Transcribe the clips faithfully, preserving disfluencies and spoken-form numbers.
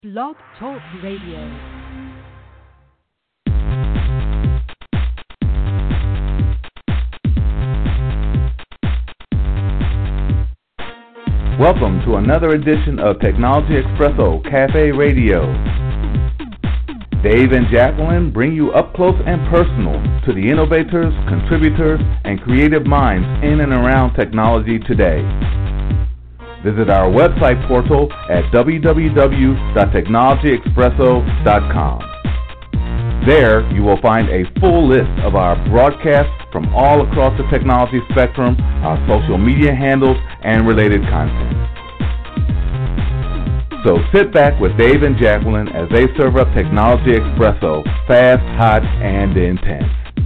Blog Talk Radio. Welcome to another edition of Technology Expresso Cafe Radio. Dave and Jacqueline bring you up close and personal to the innovators, contributors, and creative minds in and around technology today. Visit our website portal at w w w dot technology expresso dot com. There you will find a full list of our broadcasts from all across the technology spectrum, our social media handles, and related content. So sit back with Dave and Jacqueline as they serve up Technology Expresso, fast, hot, and intense.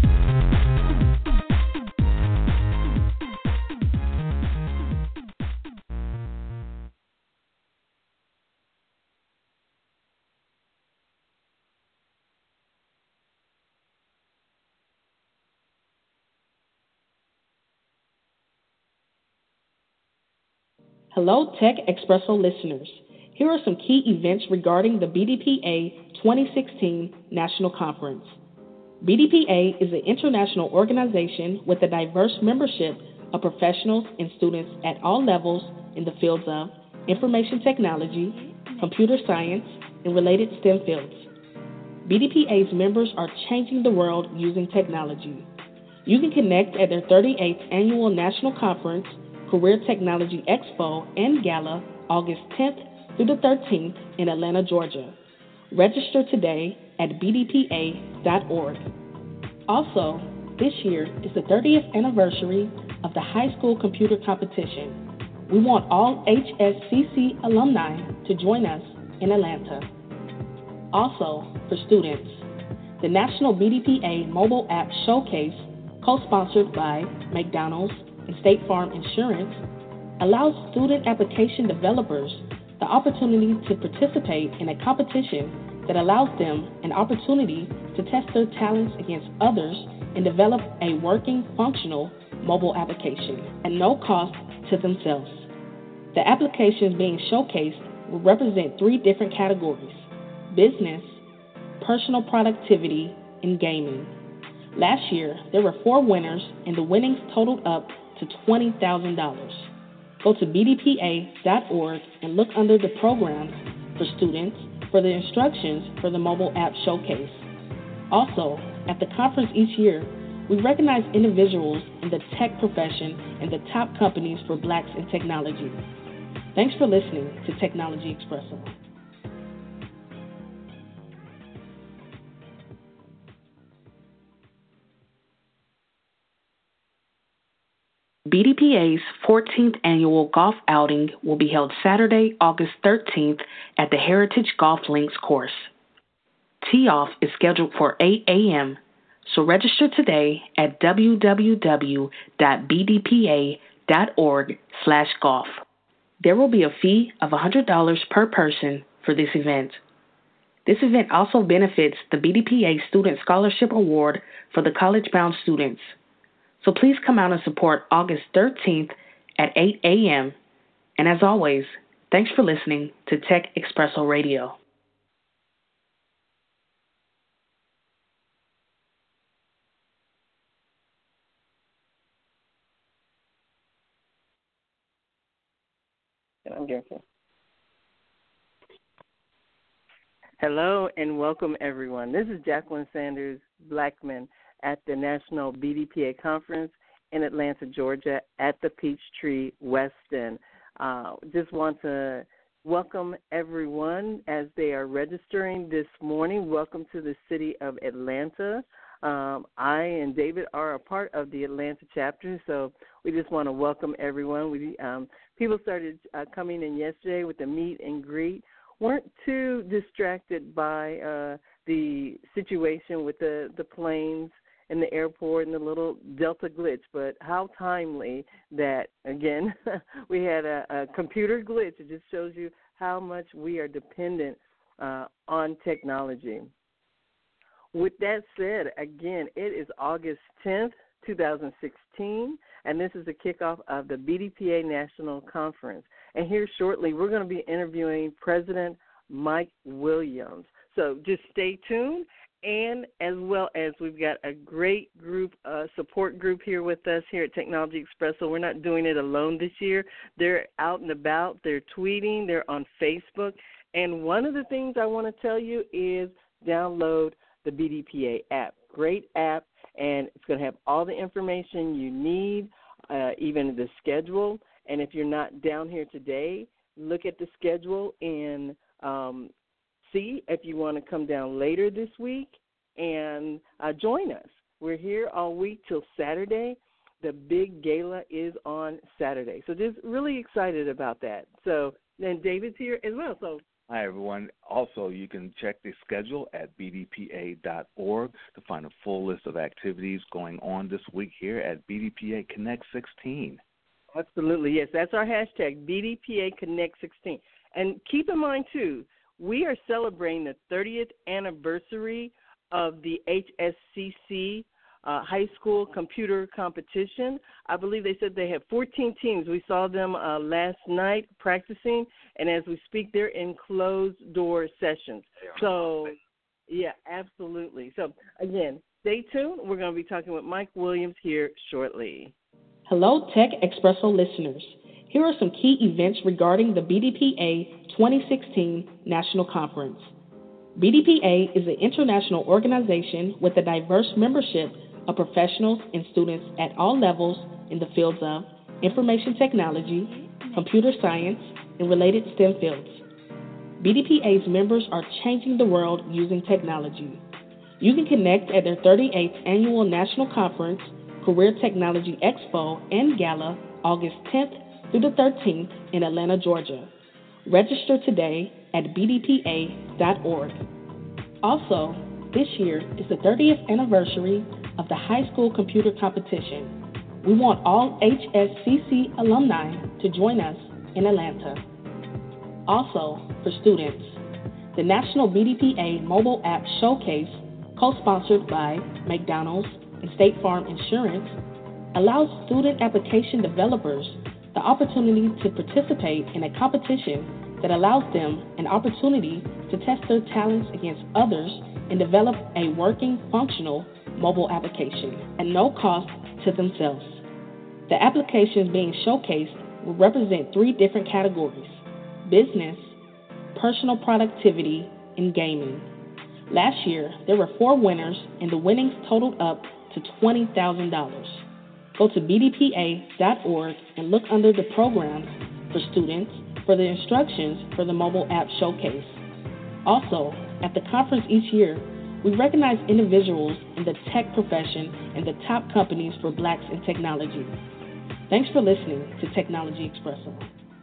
Hello, Tech Expresso listeners. Here are some key events regarding the B D P A twenty sixteen National Conference. B D P A is an international organization with a diverse membership of professionals and students at all levels in the fields of information technology, computer science, and related STEM fields. B D P A's members are changing the world using technology. You can connect at their thirty-eighth Annual National Conference, Career Technology Expo and Gala, August tenth through the thirteenth in Atlanta, Georgia. Register today at b d p a dot org. Also, this year is the thirtieth anniversary of the High School Computer Competition. We want all H S C C alumni to join us in Atlanta. Also, for students, the National B D P A Mobile App Showcase, co-sponsored by McDonald's and State Farm Insurance, allows student application developers the opportunity to participate in a competition that allows them an opportunity to test their talents against others and develop a working, functional mobile application at no cost to themselves. The applications being showcased will represent three different categories: business, personal productivity, and gaming. Last year, there were four winners, and the winnings totaled up to twenty thousand dollars. Go to b d p a dot org and look under the programs for students for the instructions for the mobile app showcase. Also, at the conference each year, we recognize individuals in the tech profession and the top companies for Blacks in technology. Thanks for listening to Technology Expresso. B D P A's fourteenth annual golf outing will be held Saturday, August thirteenth at the Heritage Golf Links course. Tee-off is scheduled for eight a.m., so register today at w w w dot b d p a dot org slash golf. There will be a fee of one hundred dollars per person for this event. This event also benefits the B D P A Student Scholarship Award for the college-bound students. So please come out and support August thirteenth at eight a.m. And as always, thanks for listening to Tech Expresso Radio. I'm guessing. Hello and welcome, everyone. This is Jacqueline Sanders Blackman at the National B D P A Conference in Atlanta, Georgia, at the Peachtree Westin. Uh, just want to welcome everyone as they are registering this morning. Welcome to the city of Atlanta. Um, I and David are a part of the Atlanta chapter, so we just want to welcome everyone. We um, people started uh, coming in yesterday with the meet and greet. Weren't too distracted by uh, the situation with the, the planes in the airport and the little Delta glitch, but how timely that, again, we had a, a computer glitch. It just shows you how much we are dependent uh, on technology. With that said, again, it is August tenth, twenty sixteen, and this is the kickoff of the B D P A National Conference. And here shortly, we're going to be interviewing President Mike Williams. So just stay tuned. And as well as we've got a great group, uh, support group here with us here at Technology Expresso. We're not doing it alone this year. They're out and about. They're tweeting. They're on Facebook. And one of the things I want to tell you is download the B D P A app. Great app, and it's going to have all the information you need, uh, even the schedule. And if you're not down here today, look at the schedule and um, see if you want to come down later this week and uh, join us. We're here all week till Saturday. The big gala is on Saturday. So just really excited about that. So then David's here as well. So hi, everyone. Also, you can check the schedule at b d p a dot org to find a full list of activities going on this week here at B D P A Connect sixteen. Absolutely, yes. That's our hashtag, B D P A Connect sixteen. And keep in mind, too, we are celebrating the thirtieth anniversary of the H S C C uh, high school computer competition. I believe they said they have fourteen teams. We saw them uh, last night practicing, and as we speak, they're in closed-door sessions. So, yeah, absolutely. So, again, stay tuned. We're going to be talking with Mike Williams here shortly. Hello, Tech Expresso listeners. Here are some key events regarding the B D P A twenty sixteen National Conference. B D P A is an international organization with a diverse membership of professionals and students at all levels in the fields of information technology, computer science, and related STEM fields. B D P A's members are changing the world using technology. You can connect at their thirty-eighth Annual National Conference, Career Technology Expo, and Gala, August tenth through the thirteenth in Atlanta, Georgia. Register today at b d p a dot org. Also, this year is the thirtieth anniversary of the high school computer competition. We want all H S C C alumni to join us in Atlanta. Also, for students, the National B D P A Mobile App Showcase, co-sponsored by McDonald's and State Farm Insurance, allows student application developers the opportunity to participate in a competition that allows them an opportunity to test their talents against others and develop a working, functional mobile application at no cost to themselves. The applications being showcased will represent three different categories: business, personal productivity, and gaming. Last year, there were four winners, and the winnings totaled up to twenty thousand dollars. Go to b d p a dot org and look under the programs for students for the instructions for the mobile app showcase. Also, at the conference each year, we recognize individuals in the tech profession and the top companies for Blacks in technology. Thanks for listening to Technology Expresso.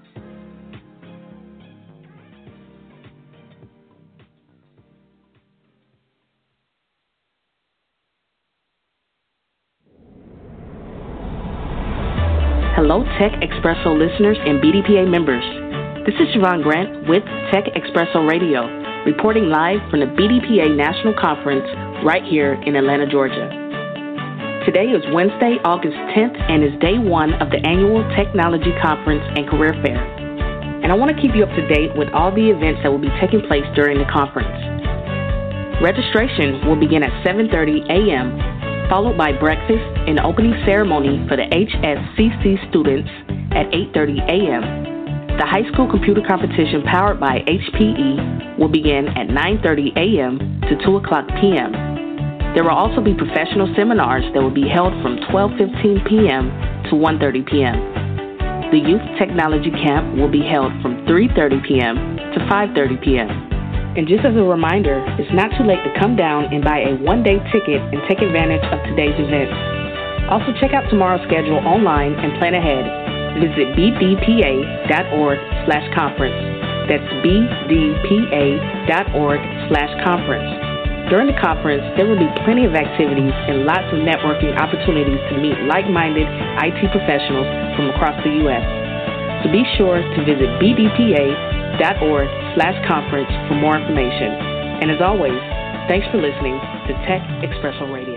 Hello, Tech Expresso listeners and B D P A members. This is Siobhan Grant with Tech Expresso Radio, reporting live from the B D P A National Conference right here in Atlanta, Georgia. Today is Wednesday, August tenth, and is day one of the annual Technology Conference and Career Fair. And I want to keep you up to date with all the events that will be taking place during the conference. Registration will begin at seven thirty a.m., followed by breakfast and opening ceremony for the H S C C students at eight thirty a.m. The high school computer competition powered by H P E will begin at nine thirty a.m. to two o'clock p.m. There will also be professional seminars that will be held from twelve fifteen p.m. to one thirty p.m. The Youth Technology Camp will be held from three thirty p.m. to five thirty p.m. And just as a reminder, it's not too late to come down and buy a one-day ticket and take advantage of today's events. Also, check out tomorrow's schedule online and plan ahead. Visit b d p a dot org slash conference. That's b d p a dot org slash conference. During the conference, there will be plenty of activities and lots of networking opportunities to meet like-minded I T professionals from across the U S So be sure to visit b d p a dot org slash conference for more information. And as always, thanks for listening to Tech Expresso Radio.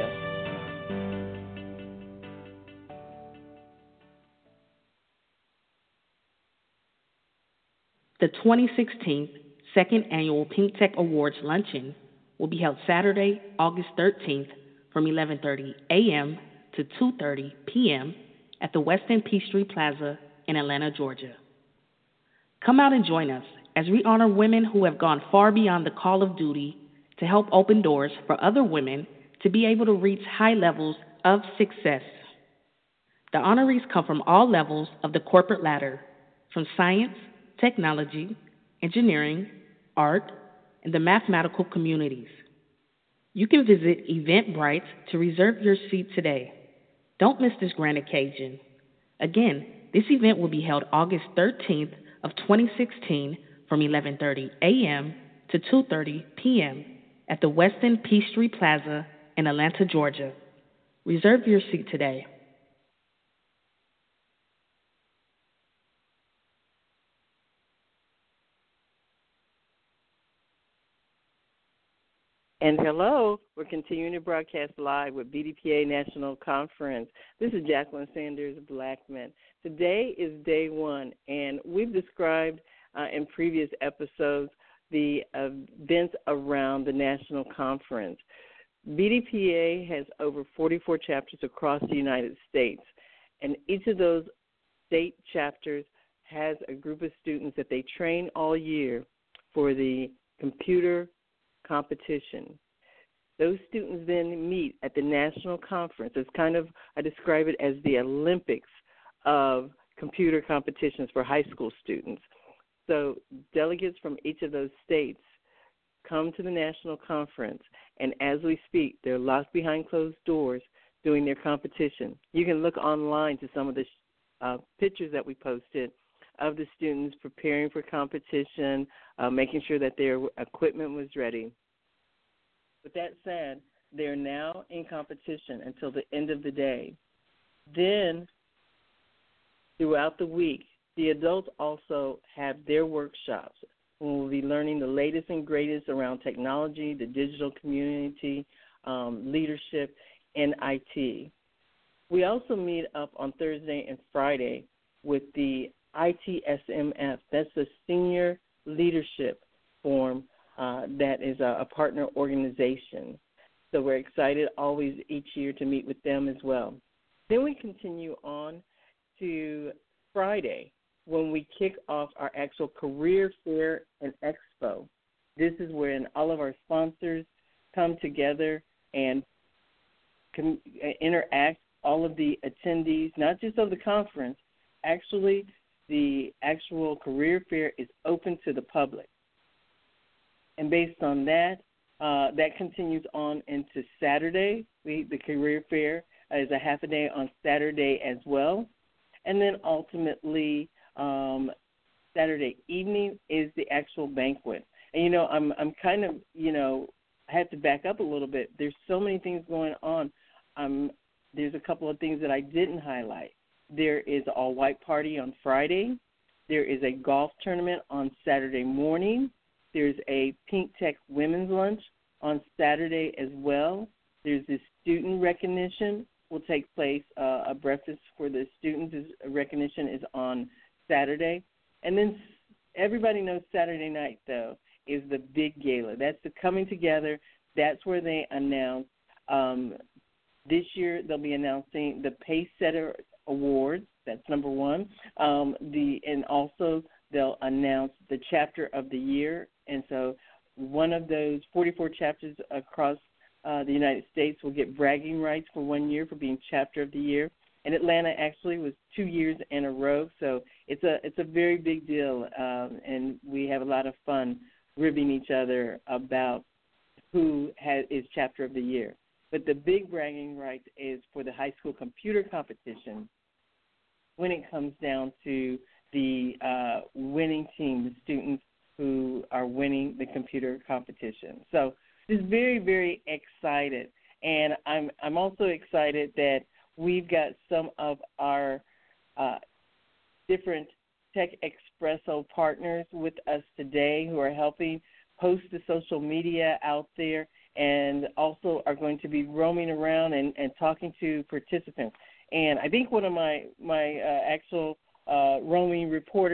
The twenty sixteen second Annual Pink Tech Awards Luncheon will be held Saturday, August thirteenth from eleven thirty a.m. to two thirty p.m. at the West End Peachtree Plaza in Atlanta, Georgia. Come out and join us as we honor women who have gone far beyond the call of duty to help open doors for other women to be able to reach high levels of success. The honorees come from all levels of the corporate ladder, from science, technology, engineering, art, and the mathematical communities. You can visit Eventbrite to reserve your seat today. Don't miss this grand occasion. Again, this event will be held August thirteenth of twenty sixteen from eleven thirty a.m. to two thirty p.m. at the West End Peachtree Plaza in Atlanta, Georgia. Reserve your seat today. And hello, we're continuing to broadcast live with B D P A National Conference. This is Jacqueline Sanders Blackman. Today is day one, and we've described uh, in previous episodes the events around the National Conference. B D P A has over forty-four chapters across the United States, and each of those state chapters has a group of students that they train all year for the computer competition. Those students then meet at the national conference. It's kind of, I describe it as the Olympics of computer competitions for high school students. So delegates from each of those states come to the national conference, and as we speak, they're locked behind closed doors doing their competition. You can look online to some of the uh, pictures that we posted of the students preparing for competition, uh, making sure that their equipment was ready. With that said, they're now in competition until the end of the day. Then, throughout the week, the adults also have their workshops. We'll be learning the latest and greatest around technology, the digital community, um, leadership, and I T. We also meet up on Thursday and Friday with the I T S M F. That's the Senior Leadership Forum uh, that is a, a partner organization. So we're excited always each year to meet with them as well. Then we continue on to Friday when we kick off our actual career fair and expo. This is when all of our sponsors come together and can interact, all of the attendees, not just of the conference, actually the actual career fair is open to the public. And based on that, uh, that continues on into Saturday. We, the career fair is a half a day on Saturday as well. And then ultimately, um, Saturday evening is the actual banquet. And, you know, I'm I'm kind of, you know, I have to back up a little bit. There's so many things going on. Um, there's a couple of things that I didn't highlight. There is an all-white party on Friday. There is a golf tournament on Saturday morning. There's a Pink Tech Women's Lunch on Saturday as well. There's this student recognition will take place. Uh, a breakfast for the students is, recognition is on Saturday. And then everybody knows Saturday night, though, is the big gala. That's the coming together. That's where they announce. Um, this year they'll be announcing the Pacesetter Awards. That's number one. Um, the and also they'll announce the chapter of the year. And so one of those forty-four chapters across uh, the United States will get bragging rights for one year for being chapter of the year. And Atlanta actually was two years in a row. So it's a it's a very big deal, um, and we have a lot of fun ribbing each other about who has, is chapter of the year. But the big bragging right is for the high school computer competition when it comes down to the uh, winning team, the students who are winning the computer competition. So just very, very excited. And I'm I'm also excited that we've got some of our uh, different Tech Expresso partners with us today who are helping post the social media out there and also are going to be roaming around and, and talking to participants. And I think one of my, my uh, actual uh, roaming reporters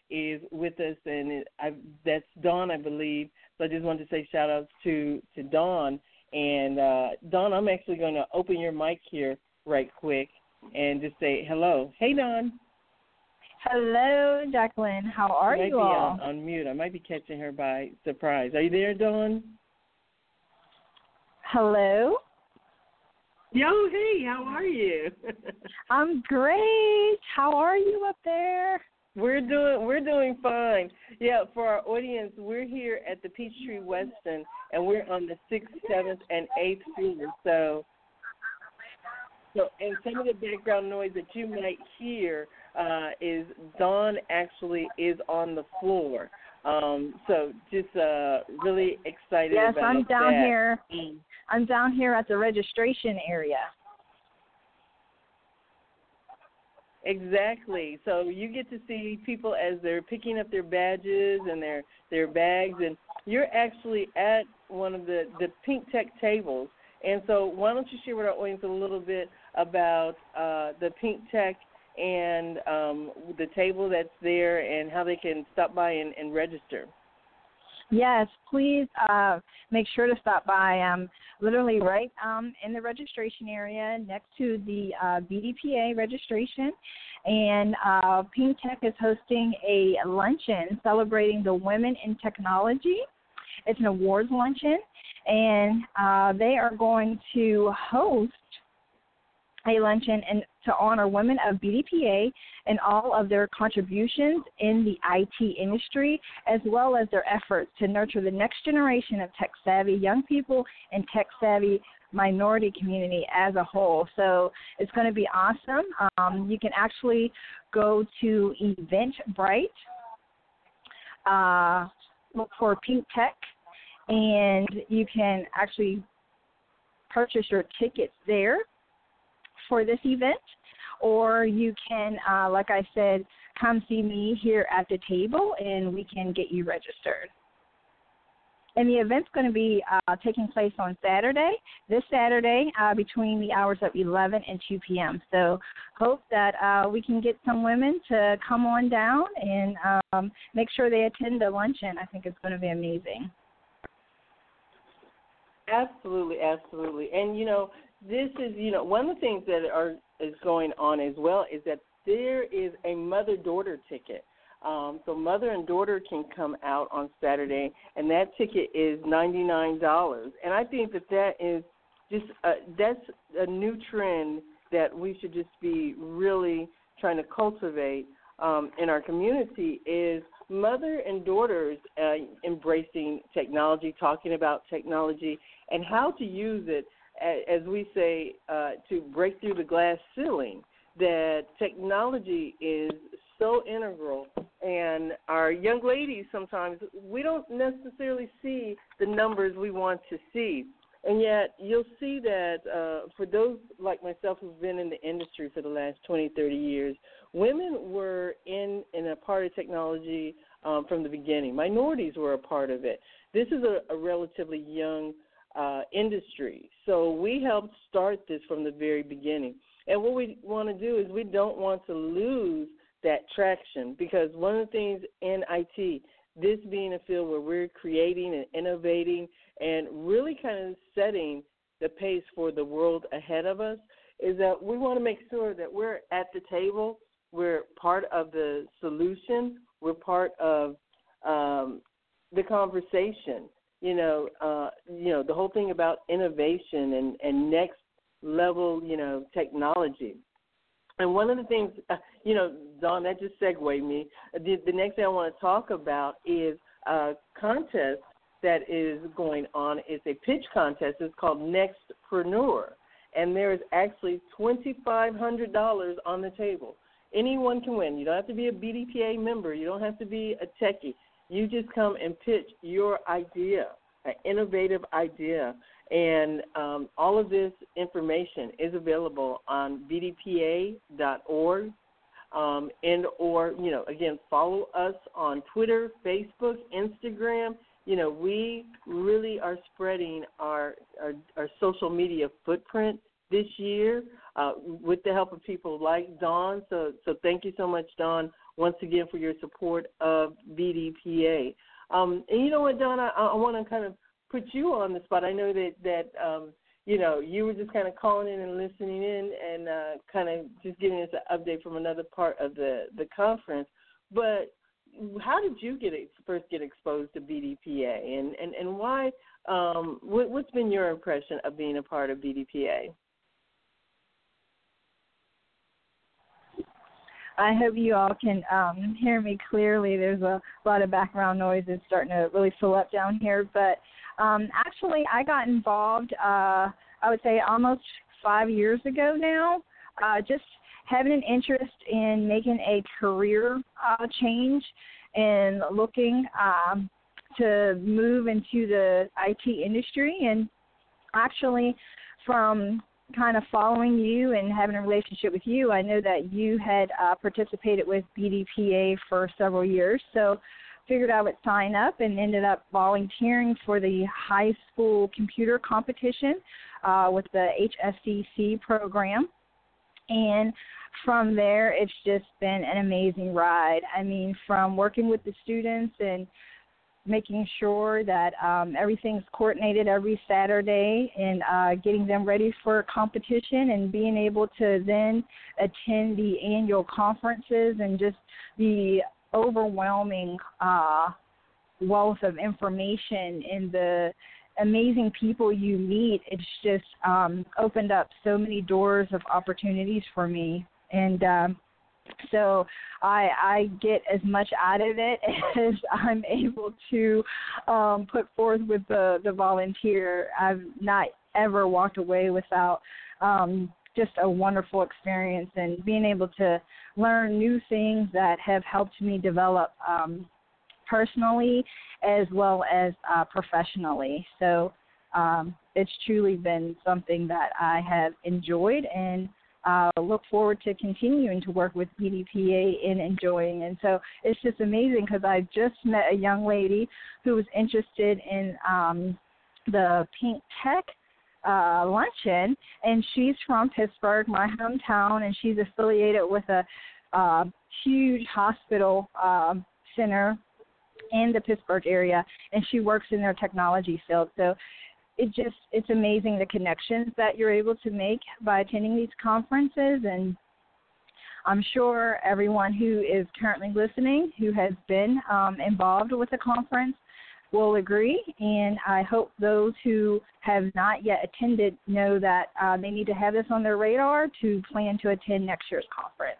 is with us, and it, I, that's Dawn, I believe. So I just wanted to say shout outs to, to Dawn. And uh, Dawn, I'm actually going to open your mic here right quick and just say hello. Hey, Dawn. Hello, Jacqueline. How are you, you all? On, on mute. I might be catching her by surprise. Are you there, Dawn? Hello. Yo, hey, how are you? I'm great. How are you up there? We're doing we're doing fine. Yeah, for our audience, we're here at the Peachtree Westin, and we're on the sixth, seventh, and eighth floor. So, so and some of the background noise that you might hear uh, is Dawn actually is on the floor. Um, so just uh, really excited yes, about I'm down that. here. I'm down here at the registration area. Exactly. So you get to see people as they're picking up their badges and their, their bags, and you're actually at one of the, the pink tech tables. And so why don't you share with our audience a little bit about uh, the pink tech and um, the table that's there and how they can stop by and, and register. Yes, please uh, make sure to stop by. I'm literally right um, in the registration area next to the uh, B D P A registration. And uh, Pink Tech is hosting a luncheon celebrating the women in technology. It's an awards luncheon, and uh, they are going to host a luncheon and to honor women of B D P A and all of their contributions in the I T industry, as well as their efforts to nurture the next generation of tech-savvy young people and tech-savvy minority community as a whole. So it's going to be awesome. Um, you can actually go to Eventbrite, uh, look for Pink Tech, and you can actually purchase your tickets there for this event, or you can, uh, like I said, come see me here at the table and we can get you registered. And the event's going to be uh, taking place on Saturday, this Saturday, uh, between the hours of eleven and two p.m. So hope that uh, we can get some women to come on down and um, make sure they attend the luncheon. I think it's going to be amazing. Absolutely, absolutely. And, you know, this is, you know, one of the things that are is going on as well is that there is a mother-daughter ticket. Um, so mother and daughter can come out on Saturday, and that ticket is ninety-nine dollars. And I think that that is just a, that's a new trend that we should just be really trying to cultivate um, in our community is mother and daughters uh, embracing technology, talking about technology, and how to use it, as we say, uh, to break through the glass ceiling, that technology is so integral. And our young ladies sometimes, we don't necessarily see the numbers we want to see. And yet you'll see that uh, for those like myself who've been in the industry for the last twenty, thirty years, women were in, in a part of technology um, from the beginning. Minorities were a part of it. This is a, a relatively young uh, industry. So we helped start this from the very beginning. And what we want to do is we don't want to lose that traction, because one of the things in I T, this being a field where we're creating and innovating and really kind of setting the pace for the world ahead of us, is that we want to make sure that we're at the table, we're part of the solution, we're part of um, the conversation. You know, uh, you know, the whole thing about innovation and, and next level, you know, technology. And one of the things, uh, you know, Dawn, that just segued me. The, the next thing I want to talk about is a contest that is going on. It's a pitch contest. It's called Nextpreneur. And there is actually two thousand five hundred dollars on the table. Anyone can win. You don't have to be a B D P A member. You don't have to be a techie. You just come and pitch your idea, an innovative idea. And um, all of this information is available on b d p a dot org. Um, and or, you know, again, follow us on Twitter, Facebook, Instagram. You know, we really are spreading our, our, our social media footprint this year uh, with the help of people like Dawn. So, so thank you so much, Dawn. once again for your support of B D P A. Um, and you know what, Donna, I, I want to kind of put you on the spot. I know that, that um, you know, you were just kind of calling in and listening in and uh, kind of just giving us an update from another part of the, the conference. But how did you get first get exposed to B D P A, and, and, and why, um, what, what's been your impression of being a part of B D P A? I hope you all can um, hear me clearly. There's a lot of background noise. It's starting to really fill up down here. But um, actually, I got involved, uh, I would say, almost five years ago now, uh, just having an interest in making a career uh, change and looking um, to move into the I T industry. And actually, from kind of following you and having a relationship with you, I know that you had uh, participated with B D P A for several years, so figured I would sign up and ended up volunteering for the high school computer competition uh, with the H S C C program. And from there, it's just been an amazing ride. I mean, from working with the students and making sure that um, everything's coordinated every Saturday and uh, getting them ready for competition and being able to then attend the annual conferences and just the overwhelming uh, wealth of information and the amazing people you meet. It's just um, opened up so many doors of opportunities for me. And um, So I, I get as much out of it as I'm able to um, put forth with the, the volunteer. I've not ever walked away without um, just a wonderful experience and being able to learn new things that have helped me develop um, personally as well as uh, professionally. So um, it's truly been something that I have enjoyed and Uh, look forward to continuing to work with B D P A and enjoying. And so it's just amazing because I just met a young lady who was interested in um, the Pink Tech uh, luncheon, and she's from Pittsburgh, my hometown, and she's affiliated with a uh, huge hospital um, center in the Pittsburgh area, and she works in their technology field. So it just, it's amazing the connections that you're able to make by attending these conferences. And I'm sure everyone who is currently listening who has been um, involved with the conference will agree. And I hope those who have not yet attended know that uh, they need to have this on their radar to plan to attend next year's conference.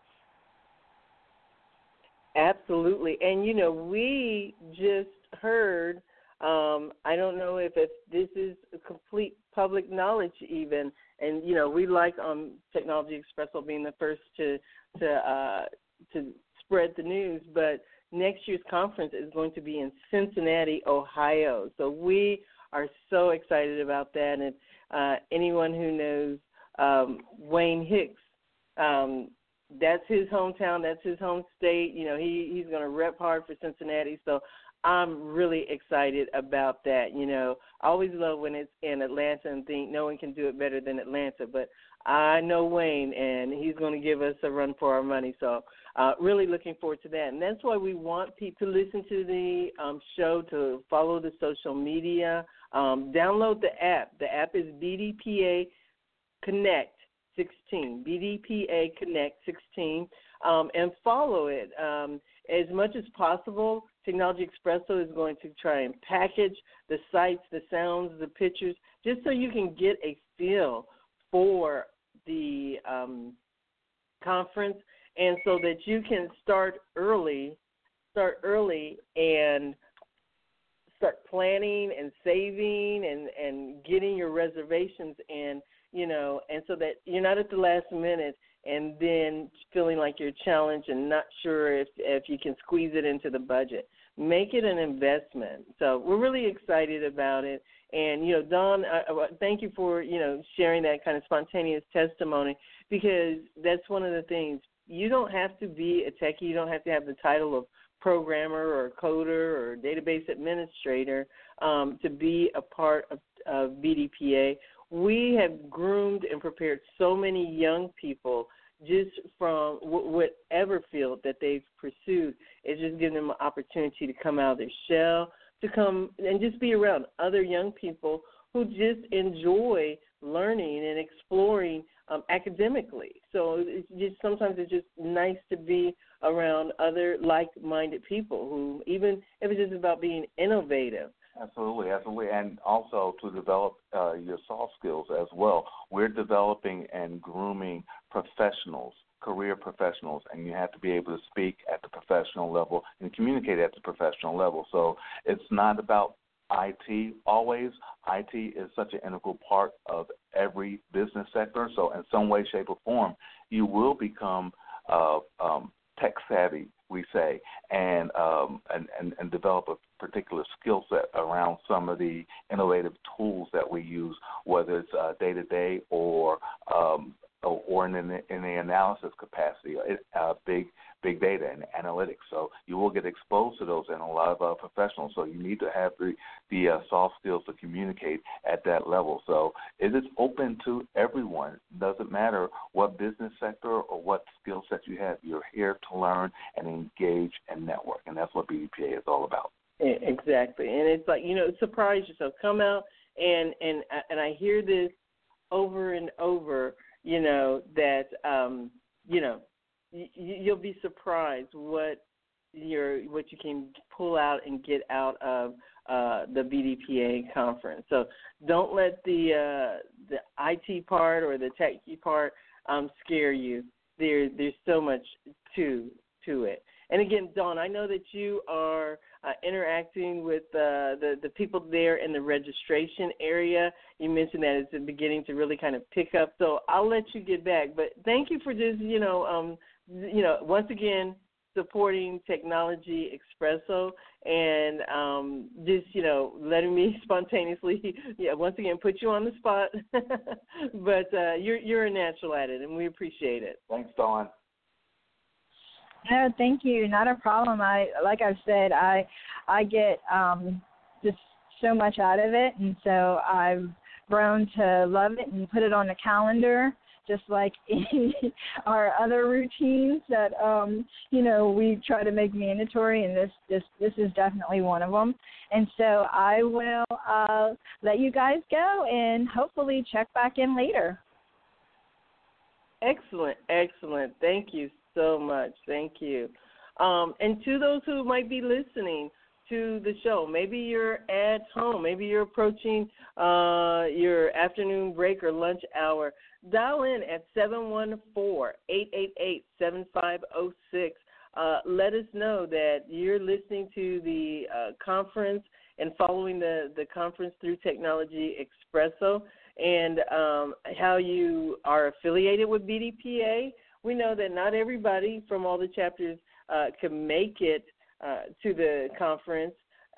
Absolutely. And, you know, we just heard Um, I don't know if, if this is complete public knowledge even, and you know we like um, Technology Expresso being the first to to uh, to spread the news. But next year's conference is going to be in Cincinnati, Ohio. So we are so excited about that. And uh, anyone who knows um, Wayne Hicks, um, that's his hometown, that's his home state. You know he he's going to rep hard for Cincinnati. So I'm really excited about that. You know, I always love when it's in Atlanta and think no one can do it better than Atlanta. But I know Wayne, and he's going to give us a run for our money. So uh, really looking forward to that. And that's why we want people to listen to the um, show, to follow the social media, um, download the app. The app is B D P A Connect sixteen, B D P A Connect sixteen, um, and follow it. Um, as much as possible, Technology Expresso is going to try and package the sights, the sounds, the pictures, just so you can get a feel for the um, conference, and so that you can start early, start early and start planning and saving and, and getting your reservations in, you know, and so that you're not at the last minute and then feeling like you're challenged and not sure if, if you can squeeze it into the budget. Make it an investment. So we're really excited about it. And, you know, Dawn, I, I, thank you for, you know, sharing that kind of spontaneous testimony, because that's one of the things. You don't have to be a techie. You don't have to have the title of programmer or coder or database administrator um, to be a part of, of B D P A. We have groomed and prepared so many young people, just from w- whatever field that they've pursued. It's just giving them an opportunity to come out of their shell, to come and just be around other young people who just enjoy learning and exploring um, academically. So it's just sometimes it's just nice to be around other like-minded people who, even if it's just about being innovative. Absolutely, absolutely, and also to develop uh, your soft skills as well. We're developing and grooming professionals, career professionals, and you have to be able to speak at the professional level and communicate at the professional level. So it's not about I T always. I T is such an integral part of every business sector. So in some way, shape, or form, you will become uh, um, tech savvy, we say, and, um, and, and and develop a particular skill set around some of the innovative tools that we use, whether it's uh, day-to-day or um, or in the, in the analysis capacity, uh, big big data and analytics. So you will get exposed to those in a lot of uh, professionals. So you need to have the, the uh, soft skills to communicate at that level. So it is open to everyone. It doesn't matter what business sector or what skill set you have. You're here to learn and engage and network, and that's what B D P A is all about. Exactly. And it's like, you know, surprise yourself. Come out, and, and, and I hear this over and over, you know, that, um, you know, y- you'll be surprised what your what you can pull out and get out of uh, the B D P A conference. So don't let the uh, the I T part or the techy part um, scare you. There, there's so much to to it. And again, Dawn, I know that you are uh, interacting with uh, the, the people there in the registration area. You mentioned that it's beginning to really kind of pick up. So I'll let you get back. But thank you for just, you know, um, you know, once again, supporting Technology Expresso and um, just, you know, letting me spontaneously, yeah, once again, put you on the spot. But uh, you're you're a natural at it, and we appreciate it. Thanks, Dawn. No, thank you. Not a problem. I, like I've said, I, I get um, just so much out of it, and so I've grown to love it and put it on the calendar, just like our other routines that um, you know we try to make mandatory, and this this this is definitely one of them. And so I will uh, let you guys go, and hopefully check back in later. Excellent, excellent. Thank you so much. Thank you. Um, and to those who might be listening to the show, maybe you're at home, maybe you're approaching uh, your afternoon break or lunch hour, dial in at seven one four, eight eight eight, seven five zero six. Uh, let us know that you're listening to the uh, conference and following the, the conference through Technology Expresso, and um, how you are affiliated with B D P A. We know that not everybody from all the chapters uh, can make it uh, to the conference,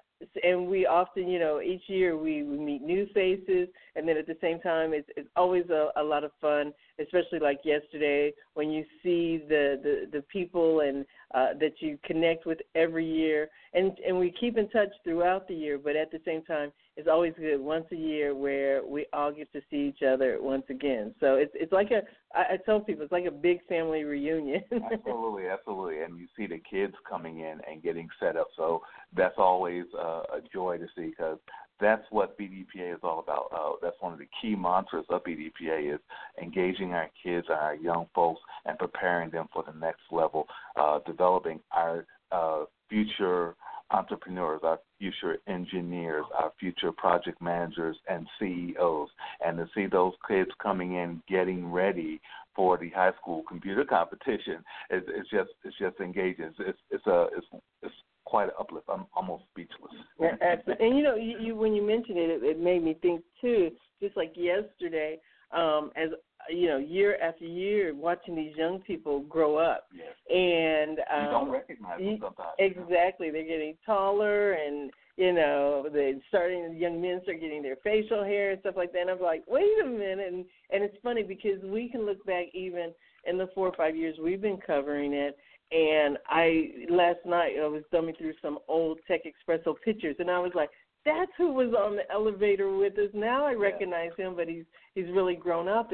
and we often, you know, each year we, we meet new faces, and then at the same time it's, it's always a, a lot of fun, especially like yesterday when you see the, the, the people and uh, that you connect with every year, and, and we keep in touch throughout the year, but at the same time it's always good once a year where we all get to see each other once again. So it's it's like a, I, I tell people, it's like a big family reunion. Absolutely, absolutely. And you see the kids coming in and getting set up. So that's always uh, a joy to see, because that's what B D P A is all about. Uh, that's one of the key mantras of B D P A is engaging our kids and our young folks and preparing them for the next level, uh, developing our uh, future entrepreneurs, our future engineers, our future project managers and C E Os, and to see those kids coming in getting ready for the high school computer competition, it's, it's just it's just engaging. It's it's, it's a it's, it's quite an uplift. I'm almost speechless. Yeah, absolutely. And you know, you, you when you mentioned it, it, it made me think too. Just like yesterday, um, as you know, year after year, watching these young people grow up, yes. and um, you don't recognize them sometimes. Exactly, they're getting taller, and you know, they're starting. Young men start getting their facial hair and stuff like that. And I'm like, wait a minute, and and it's funny because we can look back even in the four or five years we've been covering it. And I last night I was thumbing through some old Tech Expresso pictures, and I was like, that's who was on the elevator with us. Now I recognize him, but he's he's really grown up. And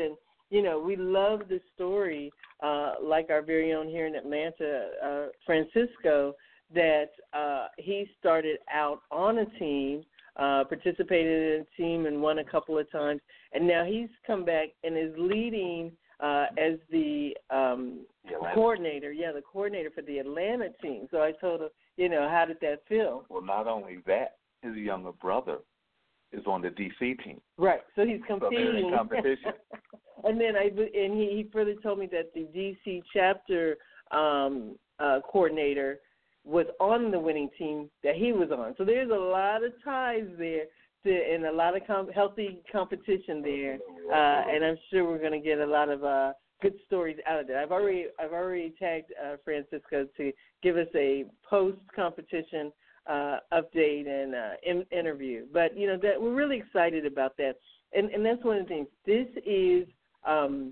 you know, we love the story, uh, like our very own here in Atlanta, uh, Francisco, that uh, he started out on a team, uh, participated in a team and won a couple of times, and now he's come back and is leading uh, as the, um, the coordinator, yeah, the coordinator for the Atlanta team. So I told him, you know, how did that feel? Well, not only that, his younger brother is on the D C team. Right, so he's competing. So in competition. And then I and he, he further told me that the D C chapter um, uh, coordinator was on the winning team that he was on. So there's a lot of ties there to, and a lot of com- healthy competition there. Uh, and I'm sure we're going to get a lot of uh, good stories out of that. I've already I've already tagged uh, Francisco to give us a post competition uh, update and uh, in, interview. But you know that we're really excited about that. And and that's one of the things. This is um,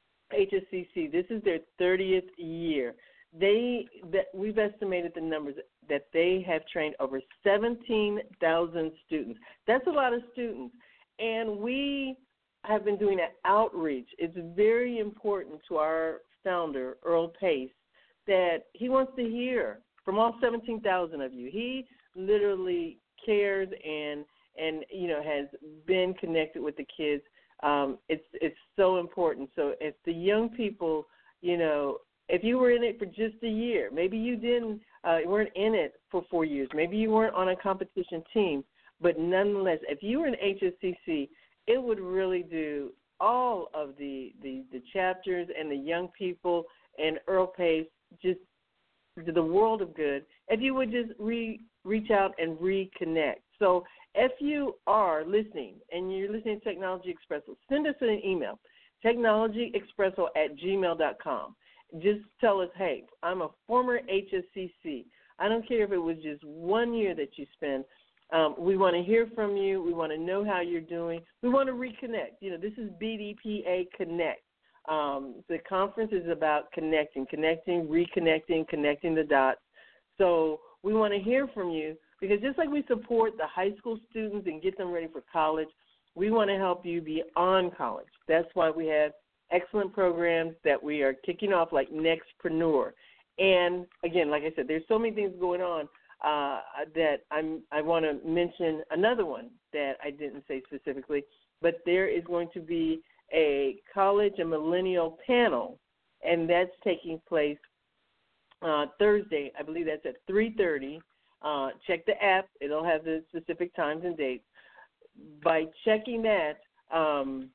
H S C C. This is their thirtieth year. They that we've estimated the numbers that they have trained over seventeen thousand students. That's a lot of students, and we have been doing an outreach. It's very important to our founder, Earl Pace, that he wants to hear from all seventeen thousand of you. He literally cares and and you know has been connected with the kids. Um, it's it's so important. So if the young people, you know, if you were in it for just a year, maybe you didn't, uh, you weren't in it for four years, maybe you weren't on a competition team, but nonetheless, if you were in H S C C, it would really do all of the, the, the chapters and the young people and Earl Pace just the world of good if you would just re, reach out and reconnect. So if you are listening and you're listening to Technology Expresso, send us an email, technologyexpresso at gmail dot com. Just tell us, hey, I'm a former H S C C. I don't care if it was just one year that you spent. Um, we want to hear from you. We want to know how you're doing. We want to reconnect. You know, this is B D P A Connect. Um, the conference is about connecting, connecting, reconnecting, connecting the dots. So we want to hear from you because just like we support the high school students and get them ready for college, we want to help you beyond college. That's why we have excellent programs that we are kicking off like Nextpreneur. And, again, like I said, there's so many things going on uh, that I'm, I want to mention another one that I didn't say specifically, but there is going to be a college and millennial panel, and that's taking place uh, Thursday. I believe that's at three thirty. Uh, check the app. It'll have the specific times and dates. By checking that, um,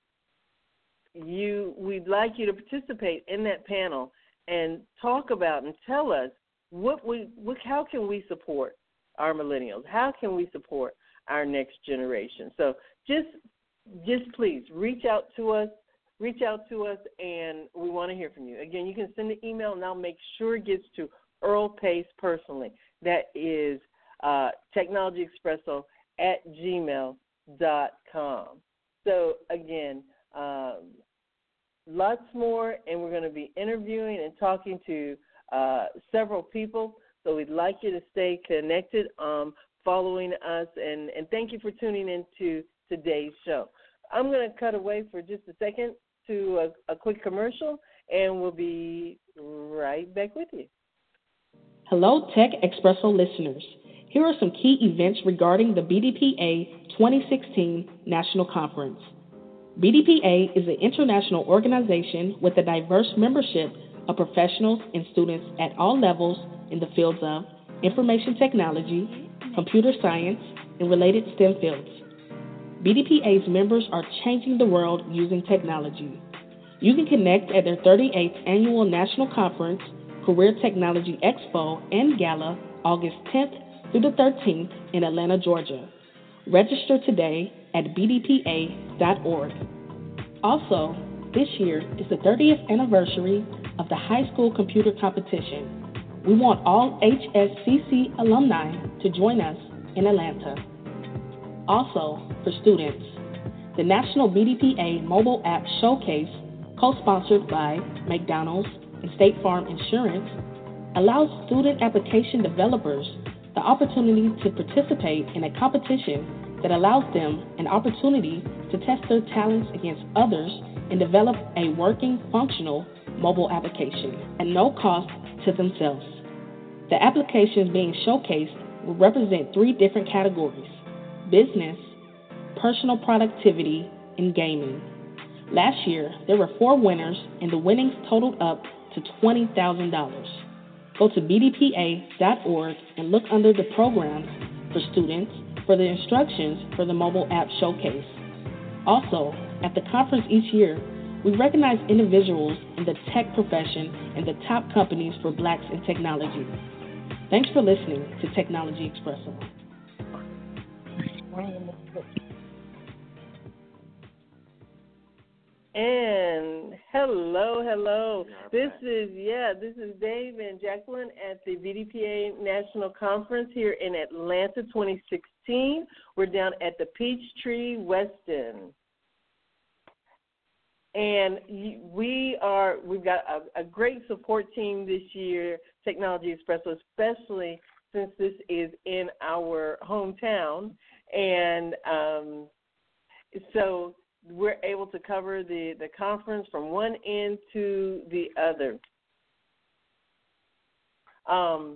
you we'd like you to participate in that panel and talk about and tell us what we what, how can we support our millennials? How can we support our next generation? So just just please reach out to us, reach out to us, and we want to hear from you. Again, you can send an email, and I'll make sure it gets to Earl Pace personally. That is uh, technologyexpresso at gmail dot com. So, again, um, lots more, and we're going to be interviewing and talking to uh, several people. So we'd like you to stay connected, um, following us, and, and thank you for tuning in to today's show. I'm going to cut away for just a second to a, a quick commercial, and we'll be right back with you. Hello, Tech Expresso listeners. Here are some key events regarding the B D P A twenty sixteen National Conference. B D P A is an international organization with a diverse membership of professionals and students at all levels in the fields of information technology, computer science, and related STEM fields. B D P A's members are changing the world using technology. You can connect at their thirty-eighth Annual National Conference, Career Technology Expo, and Gala, August tenth through the thirteenth in Atlanta, Georgia. Register today at b d p a dot org. Also, this year is the thirtieth anniversary of the high school computer competition. We want all H S C C alumni to join us in Atlanta. Also, for students, the National B D P A Mobile App Showcase, co-sponsored by McDonald's and State Farm Insurance, allows student application developers the opportunity to participate in a competition that allows them an opportunity to test their talents against others and develop a working, functional mobile application at no cost to themselves. The applications being showcased will represent three different categories: business, personal productivity, and gaming. Last year, there were four winners, and the winnings totaled up to twenty thousand dollars. Go to b d p a dot org and look under the programs for students for the instructions for the mobile app showcase. Also, at the conference each year, we recognize individuals in the tech profession and the top companies for Blacks in technology. Thanks for listening to Technology Expresso. And hello, hello. This is, yeah, this is Dave and Jacqueline at the B D P A National Conference here in Atlanta twenty sixteen. We're down at the Peachtree Westin. And we are, we've got a, a great support team this year, Technology Expresso, especially since this is in our hometown. And um, so we're able to cover the, the conference from one end to the other. Um,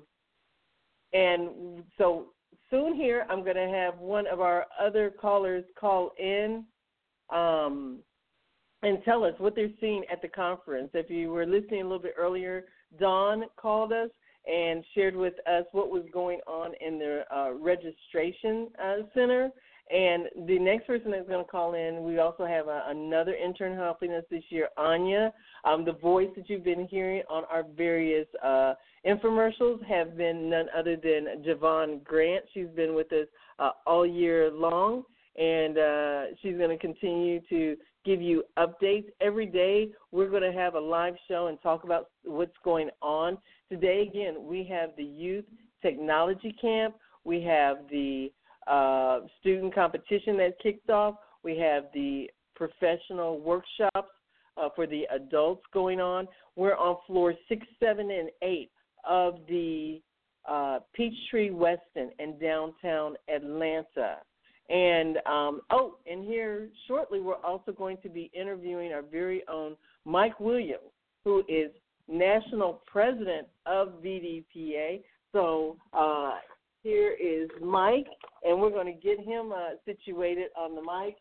and so soon here, I'm going to have one of our other callers call in um, and tell us what they're seeing at the conference. If you were listening a little bit earlier, Dawn called us and shared with us what was going on in their uh, registration uh, center. And the next person that's going to call in, we also have a, another intern helping us this year, Anya. Um, the voice that you've been hearing on our various uh, infomercials have been none other than Javon Grant. She's been with us uh, all year long, and uh, she's going to continue to give you updates. Every day we're going to have a live show and talk about what's going on. Today, again, we have the Youth Technology Camp. We have the Uh, student competition that kicked off. We have the professional workshops uh, for the adults going on. We're on floor six, seven, and eight of the uh, Peachtree Westin in downtown Atlanta. And, um, oh, and here shortly we're also going to be interviewing our very own Mike Williams, who is National President of B D P A. So, uh, here is Mike, and we're going to get him uh, situated on the mic.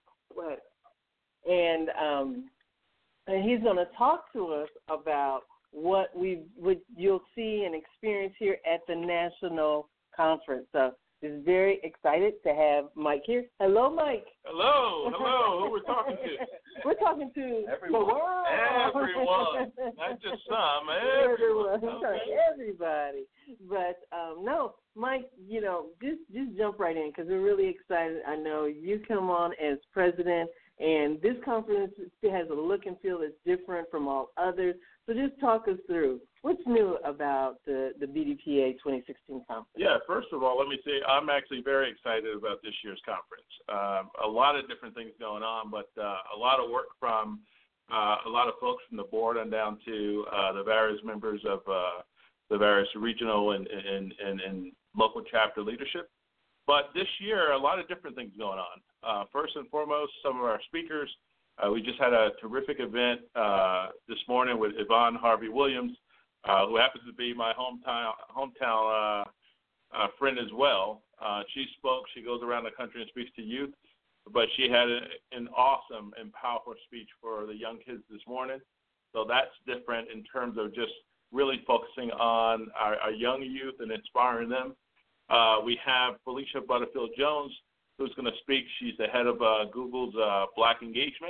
And um, and he's going to talk to us about what we what you'll see and experience here at the national conference. So, just very excited to have Mike here. Hello, Mike. Hello, hello. Who we're talking to? We're talking to everyone. The world. Everyone, not just some. Everyone. Everyone. Okay. Everybody. But um, no, Mike. You know, just just jump right in because we're really excited. I know you come on as president, and this conference has a look and feel that's different from all others. So just talk us through what's new about the, the B D P A twenty sixteen conference. Yeah, first of all, let me say I'm actually very excited about this year's conference. Um, a lot of different things going on, but uh, a lot of work from uh, a lot of folks from the board and down to uh, the various members of uh, the various regional and, and, and, and local chapter leadership. But this year, a lot of different things going on. Uh, first and foremost, some of our speakers. Uh, we just had a terrific event uh, this morning with Yvonne Harvey Williams, uh, who happens to be my hometown hometown uh, uh, friend as well. Uh, she spoke. She goes around the country and speaks to youth, but she had a, an awesome and powerful speech for the young kids this morning. So that's different in terms of just really focusing on our, our young youth and inspiring them. Uh, we have Felicia Butterfield-Jones, who's going to speak. She's the head of uh, Google's uh, Black Engagement.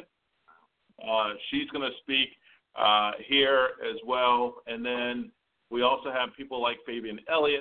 Uh, she's going to speak uh, here as well. And then we also have people like Fabian Elliott,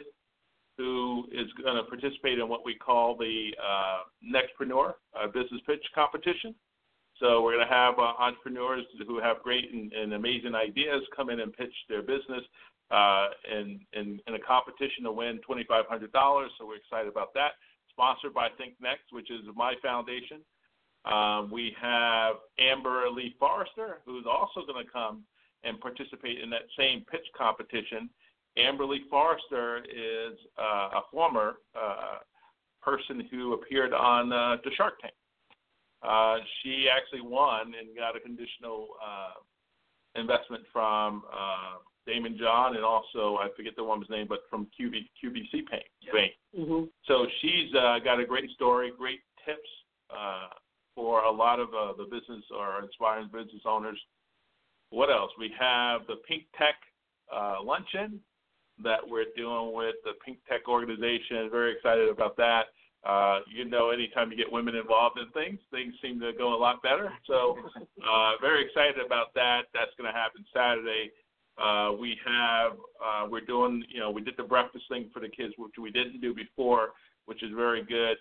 who is going to participate in what we call the uh, Nextpreneur uh, Business Pitch Competition. So we're going to have uh, entrepreneurs who have great and, and amazing ideas come in and pitch their business uh, in, in, in a competition to win twenty-five hundred dollars. So we're excited about that. Sponsored by Think Next, which is my foundation. Um, we have Amber Lee Forrester, who's also going to come and participate in that same pitch competition. Amber Lee Forrester is uh, a former uh, person who appeared on uh, the Shark Tank. uh, she actually won and got a conditional uh, investment from uh, Damon John and also, I forget the woman's name, but from Q B, Q B C Bank. Yeah. Mm-hmm. So she's uh, got a great story, great tips uh, for a lot of uh, the business or inspiring business owners. What else? We have the Pink Tech uh, Luncheon that we're doing with the Pink Tech organization. Very excited about that. Uh, you know, anytime you get women involved in things, things seem to go a lot better. So uh, very excited about that. That's going to happen Saturday. Uh, we have, uh, we're doing, you know, we did the breakfast thing for the kids, which we didn't do before, which is very good.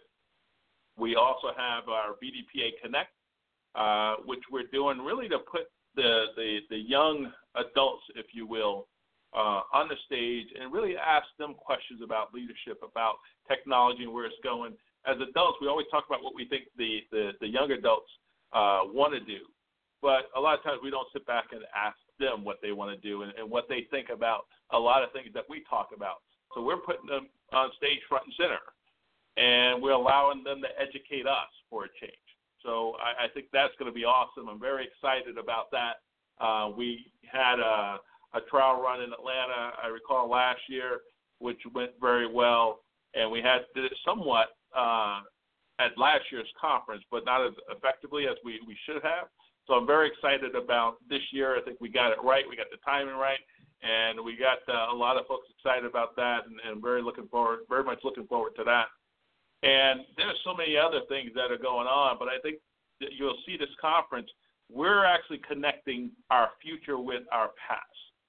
We also have our B D P A Connect, uh, which we're doing really to put the, the, the young adults, if you will, uh, on the stage and really ask them questions about leadership, about technology and where it's going. As adults, we always talk about what we think the, the, the young adults uh, want to do. But a lot of times we don't sit back and ask them what they want to do and, and what they think about a lot of things that we talk about. So we're putting them on stage front and center, and we're allowing them to educate us for a change. So I, I think that's going to be awesome. I'm very excited about that. Uh, we had a, a trial run in Atlanta, I recall, last year, which went very well, and we had did it somewhat uh, at last year's conference, but not as effectively as we, we should have. So I'm very excited about this year. I think we got it right. We got the timing right, and we got uh, a lot of folks excited about that, and, and very looking forward, very much looking forward to that. And there's so many other things that are going on, but I think that you'll see this conference, we're actually connecting our future with our past.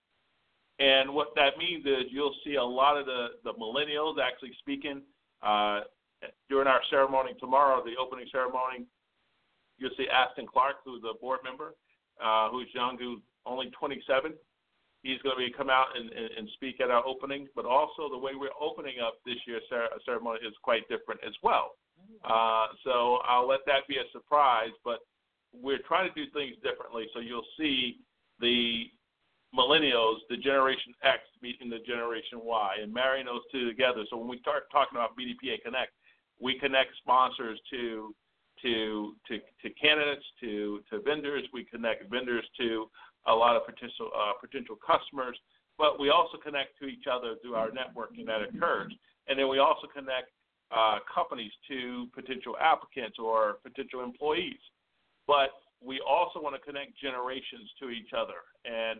And what that means is you'll see a lot of the, the millennials actually speaking uh, during our ceremony tomorrow, the opening ceremony. You'll see Aston Clark, who's a board member, uh, who's young, who's only twenty-seven. He's going to be come out and, and, and speak at our opening. But also the way we're opening up this year's ceremony is quite different as well. Uh, so I'll let that be a surprise. But we're trying to do things differently. So you'll see the millennials, the Generation X meeting the Generation Y and marrying those two together. So when we start talking about B D P A Connect, we connect sponsors to To, to to candidates, to to vendors. We connect vendors to a lot of potential uh, potential customers, but we also connect to each other through our networking that occurs. And then we also connect uh, companies to potential applicants or potential employees. But we also want to connect generations to each other. And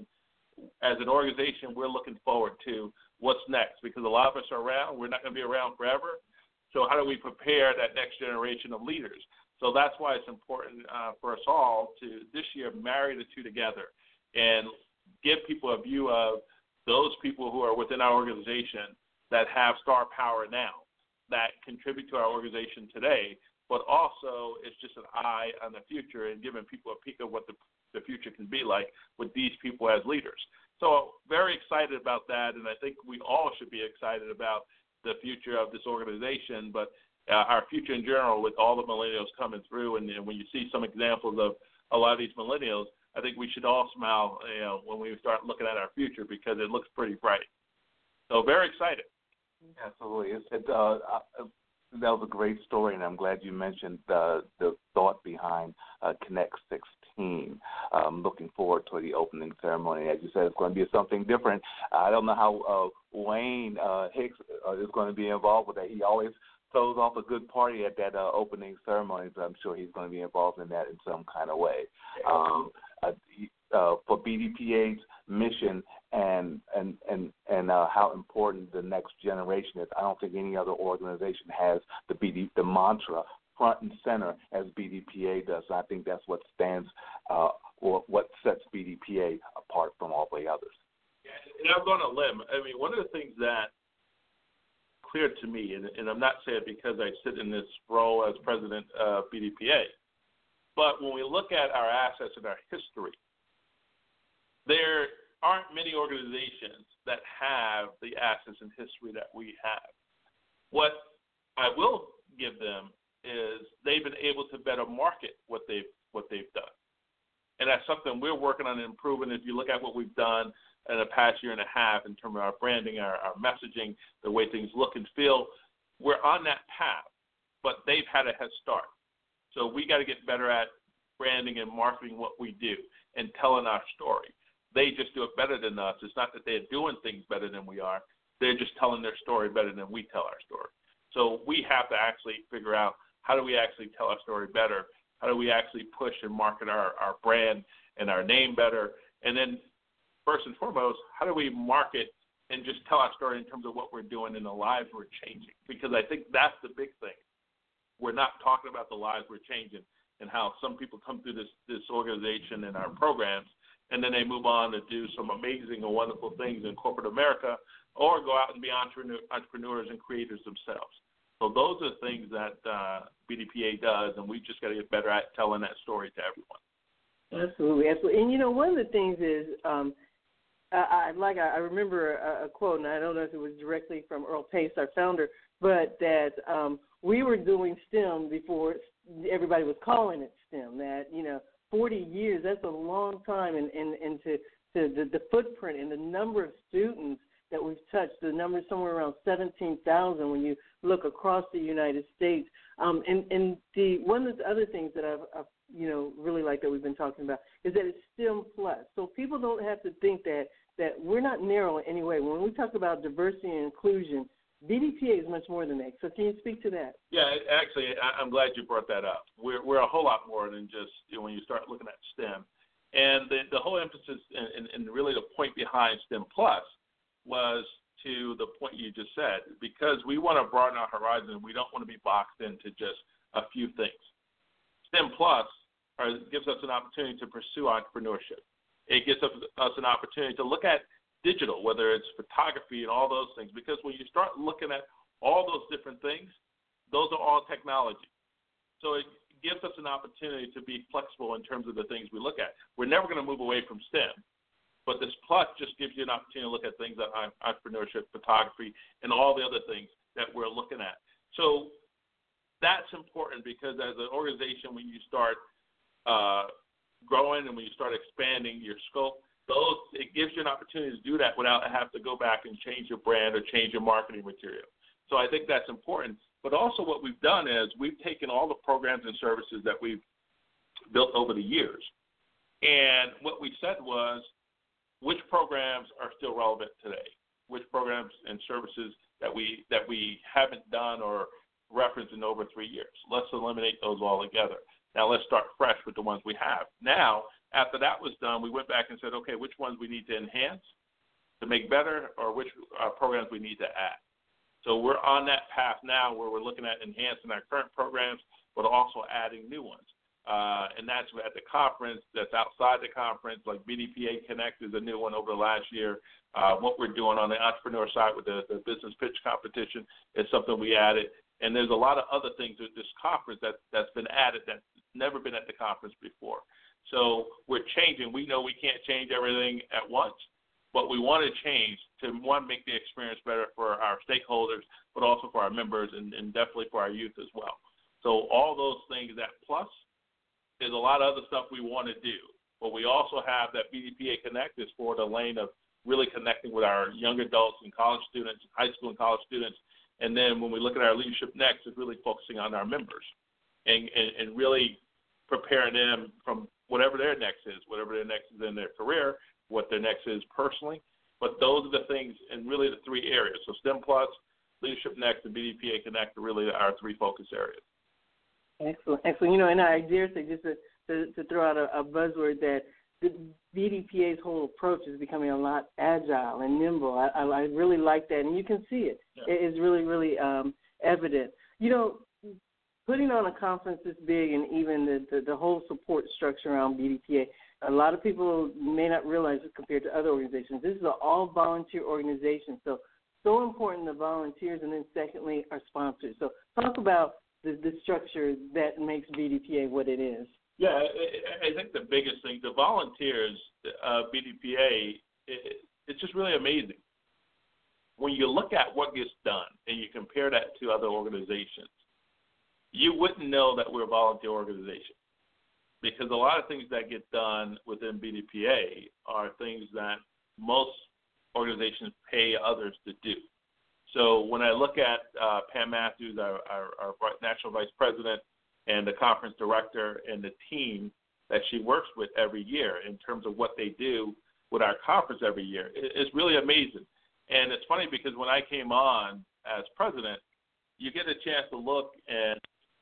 as an organization, we're looking forward to what's next, because a lot of us are around. We're not going to be around forever. So how do we prepare that next generation of leaders? So that's why it's important uh, for us all to this year marry the two together and give people a view of those people who are within our organization that have star power now, that contribute to our organization today, but also it's just an eye on the future and giving people a peek of what the, the future can be like with these people as leaders. So very excited about that, and I think we all should be excited about the future of this organization, but Uh, our future in general with all the millennials coming through. And, and when you see some examples of a lot of these millennials, I think we should all smile, you know, when we start looking at our future, because it looks pretty bright. So very excited. Absolutely. It, it, uh, uh, that was a great story, and I'm glad you mentioned the, the thought behind uh, Connect sixteen. Um, looking forward to the opening ceremony. As you said, it's going to be something different. I don't know how uh, Wayne uh, Hicks uh, is going to be involved with that. He always throws off a good party at that uh, opening ceremony, so I'm sure he's going to be involved in that in some kind of way. Um, uh, uh, for B D P A's mission and and and and uh, how important the next generation is, I don't think any other organization has the B D the mantra front and center as B D P A does. I think that's what stands uh, or what sets B D P A apart from all the others. And I'm going to limb. I mean, one of the things that clear to me, and, and I'm not saying it because I sit in this role as president of B D P A, but when we look at our assets and our history, there aren't many organizations that have the assets and history that we have. What I will give them is they've been able to better market what they've what they've done, and that's something we're working on improving. If you look at what we've done in the past year and a half in terms of our branding, our, our messaging, the way things look and feel, we're on that path, but they've had a head start. So we got to get better at branding and marketing what we do and telling our story. They just do it better than us. It's not that they're doing things better than we are. They're just telling their story better than we tell our story. So we have to actually figure out, how do we actually tell our story better? How do we actually push and market our, our brand and our name better? And then first and foremost, how do we market and just tell our story in terms of what we're doing and the lives we're changing? Because I think that's the big thing. We're not talking about the lives we're changing and how some people come through this, this organization and our programs, and then they move on to do some amazing and wonderful things in corporate America, or go out and be entrepreneur, entrepreneurs and creators themselves. So those are the things that uh, B D P A does, and we just got to get better at telling that story to everyone. Absolutely, absolutely. And, you know, one of the things is, um, I, I like I remember a, a quote, and I don't know if it was directly from Earl Pace, our founder, but that um, we were doing STEM before everybody was calling it STEM. That, you know, forty years, that's a long time, and, and, and to, to the, the footprint and the number of students that we've touched, the number is somewhere around seventeen thousand when you look across the United States. Um, and, and the one of the other things that I've, I've, you know, really like that we've been talking about is that it's STEM plus. So people don't have to think that, that we're not narrow in any way. When we talk about diversity and inclusion, B D P A is much more than that. So can you speak to that? Yeah, actually, I'm glad you brought that up. We're, we're a whole lot more than just, you know, when you start looking at STEM. And the, the whole emphasis and, and really the point behind STEM plus was to the point you just said, because we want to broaden our horizon. We don't want to be boxed into just a few things. STEM Plus are, gives us an opportunity to pursue entrepreneurship. It gives us, us an opportunity to look at digital, whether it's photography and all those things, because when you start looking at all those different things, those are all technology. So it gives us an opportunity to be flexible in terms of the things we look at. We're never going to move away from STEM. But this plus just gives you an opportunity to look at things like entrepreneurship, photography, and all the other things that we're looking at. So that's important because as an organization, when you start uh, growing and when you start expanding your scope, those it gives you an opportunity to do that without having to go back and change your brand or change your marketing material. So I think that's important. But also what we've done is we've taken all the programs and services that we've built over the years, and what we said was, which programs are still relevant today? Which programs and services that we that we haven't done or referenced in over three years? Let's eliminate those all together. Now let's start fresh with the ones we have. Now, after that was done, we went back and said, okay, which ones we need to enhance to make better, or which uh, programs we need to add. So we're on that path now where we're looking at enhancing our current programs, but also adding new ones. Uh, and that's at the conference, that's outside the conference, like B D P A Connect is a new one over the last year. Uh, what we're doing on the entrepreneur side with the, the business pitch competition is something we added. And there's a lot of other things at this conference that, that's been added that's never been at the conference before. So we're changing. We know we can't change everything at once, but we want to change to, one, make the experience better for our stakeholders, but also for our members and, and definitely for our youth as well. So all those things, that plus, there's a lot of other stuff we want to do, but we also have that B D P A Connect is for the lane of really connecting with our young adults and college students, high school and college students. And then when we look at our Leadership Next, it's really focusing on our members and, and, and really preparing them from whatever their next is, whatever their next is in their career, what their next is personally. But those are the things and really the three areas. So STEM Plus, Leadership Next, and B D P A Connect are really our three focus areas. Excellent, excellent. You know, and I dare say, just to, to, to throw out a, a buzzword, that the B D P A's whole approach is becoming a lot agile and nimble. I, I, I really like that, and you can see it. Yeah. It is really, really um, evident. You know, putting on a conference this big and even the, the, the whole support structure around B D P A, a lot of people may not realize it compared to other organizations. This is an all-volunteer organization, so so important, the volunteers, and then secondly, our sponsors. So talk about The, the structure that makes B D P A what it is. Yeah, I, I think the biggest thing, the volunteers, uh, B D P A, it, it's just really amazing. When you look at what gets done and you compare that to other organizations, you wouldn't know that we're a volunteer organization because a lot of things that get done within B D P A are things that most organizations pay others to do. So when I look at uh, Pam Matthews, our, our, our national vice president, and the conference director and the team that she works with every year in terms of what they do with our conference every year. It's really amazing. And it's funny because when I came on as president, you get a chance to look and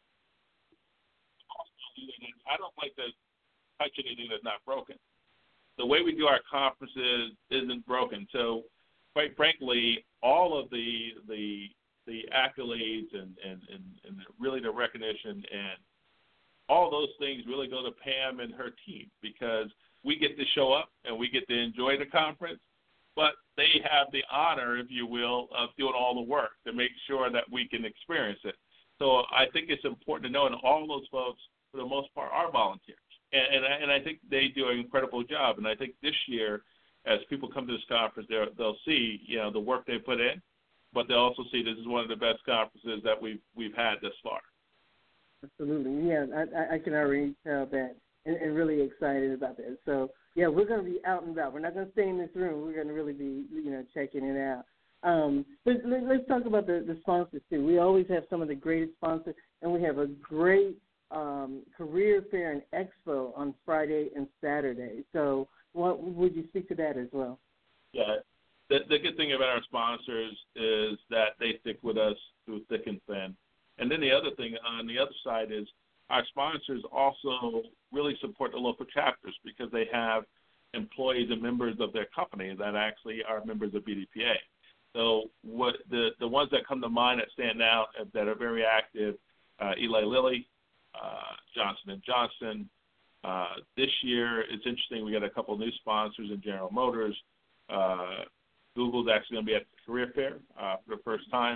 I don't like to touch anything that's not broken. The way we do our conferences isn't broken. So, quite frankly, all of the the the accolades and, and, and, and really the recognition and all those things really go to Pam and her team because we get to show up and we get to enjoy the conference, but they have the honor, if you will, of doing all the work to make sure that we can experience it. So I think it's important to know, and all those folks, for the most part, are volunteers. And, and, I, and I think they do an incredible job. And I think this year, as people come to this conference, they'll see, you know, the work they put in, but they'll also see this is one of the best conferences that we've we've had thus far. Absolutely, yeah, I, I can already tell that, and, and really excited about that. So, yeah, we're going to be out and about. We're not going to stay in this room. We're going to really be, you know, checking it out. Um, but let's talk about the, the sponsors, too. We always have some of the greatest sponsors, and we have a great um, career fair and expo on Friday and Saturday. So what, would you speak to that as well? Yeah. The, the good thing about our sponsors is that they stick with us through thick and thin. And then the other thing on the other side is our sponsors also really support the local chapters because they have employees and members of their company that actually are members of B D P A. So what the, the ones that come to mind that stand out that are very active, uh, Eli Lilly, uh, Johnson and Johnson. Uh, this year, it's interesting, we got a couple of new sponsors in General Motors. Uh, Google's actually going to be at the career fair uh, for the first time.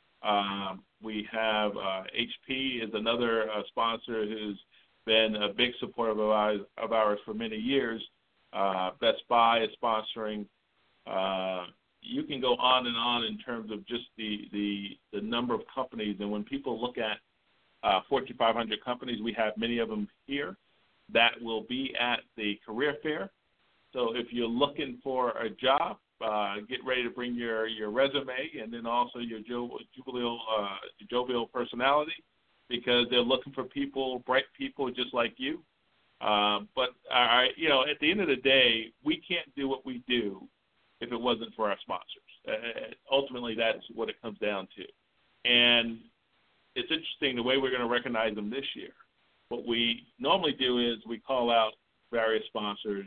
Um, we have uh, H P is another uh, sponsor who's been a big supporter of ours, of ours for many years. Uh, Best Buy is sponsoring. Uh, you can go on and on in terms of just the, the, the number of companies. And when people look at uh, Fortune five hundred companies, we have many of them here that will be at the career fair. So if you're looking for a job, uh, get ready to bring your, your resume and then also your jovial, uh, jovial personality because they're looking for people, bright people just like you. Uh, but, uh, you know, at the end of the day, we can't do what we do if it wasn't for our sponsors. Uh, ultimately, that's what it comes down to. And it's interesting the way we're going to recognize them this year. What we normally do is we call out various sponsors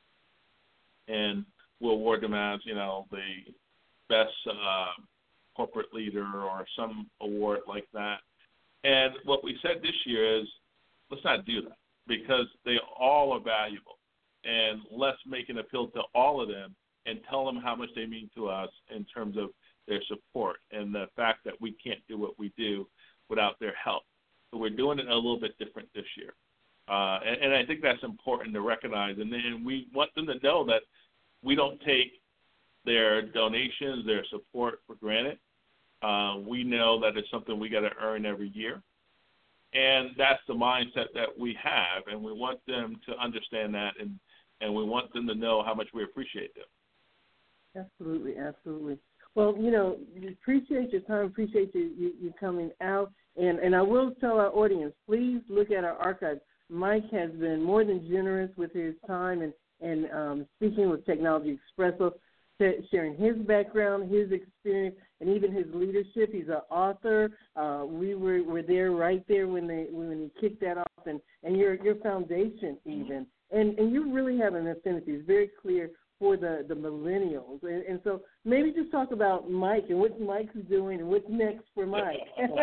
and we'll award them as, you know, the best uh, corporate leader or some award like that. And what we said this year is let's not do that because they all are valuable. And let's make an appeal to all of them and tell them how much they mean to us in terms of their support and the fact that we can't do what we do without their help. So we're doing it a little bit different this year. Uh, and, and I think that's important to recognize. And then we want them to know that we don't take their donations, their support for granted. Uh, we know that it's something we got to earn every year. And that's the mindset that we have, and we want them to understand that, and, and we want them to know how much we appreciate them. Absolutely, absolutely. Well, you know, we appreciate your time, appreciate you, you, you coming out. And, and I will tell our audience, please look at our archives. Mike has been more than generous with his time and, and um, speaking with Technology Expresso, sharing his background, his experience, and even his leadership. He's an author. Uh, we were, were there right there when they when he kicked that off, and, and your your foundation even. And and you really have an affinity. It's very clear for the, the millennials. And, and so maybe just talk about Mike and what Mike's doing and what's next for Mike.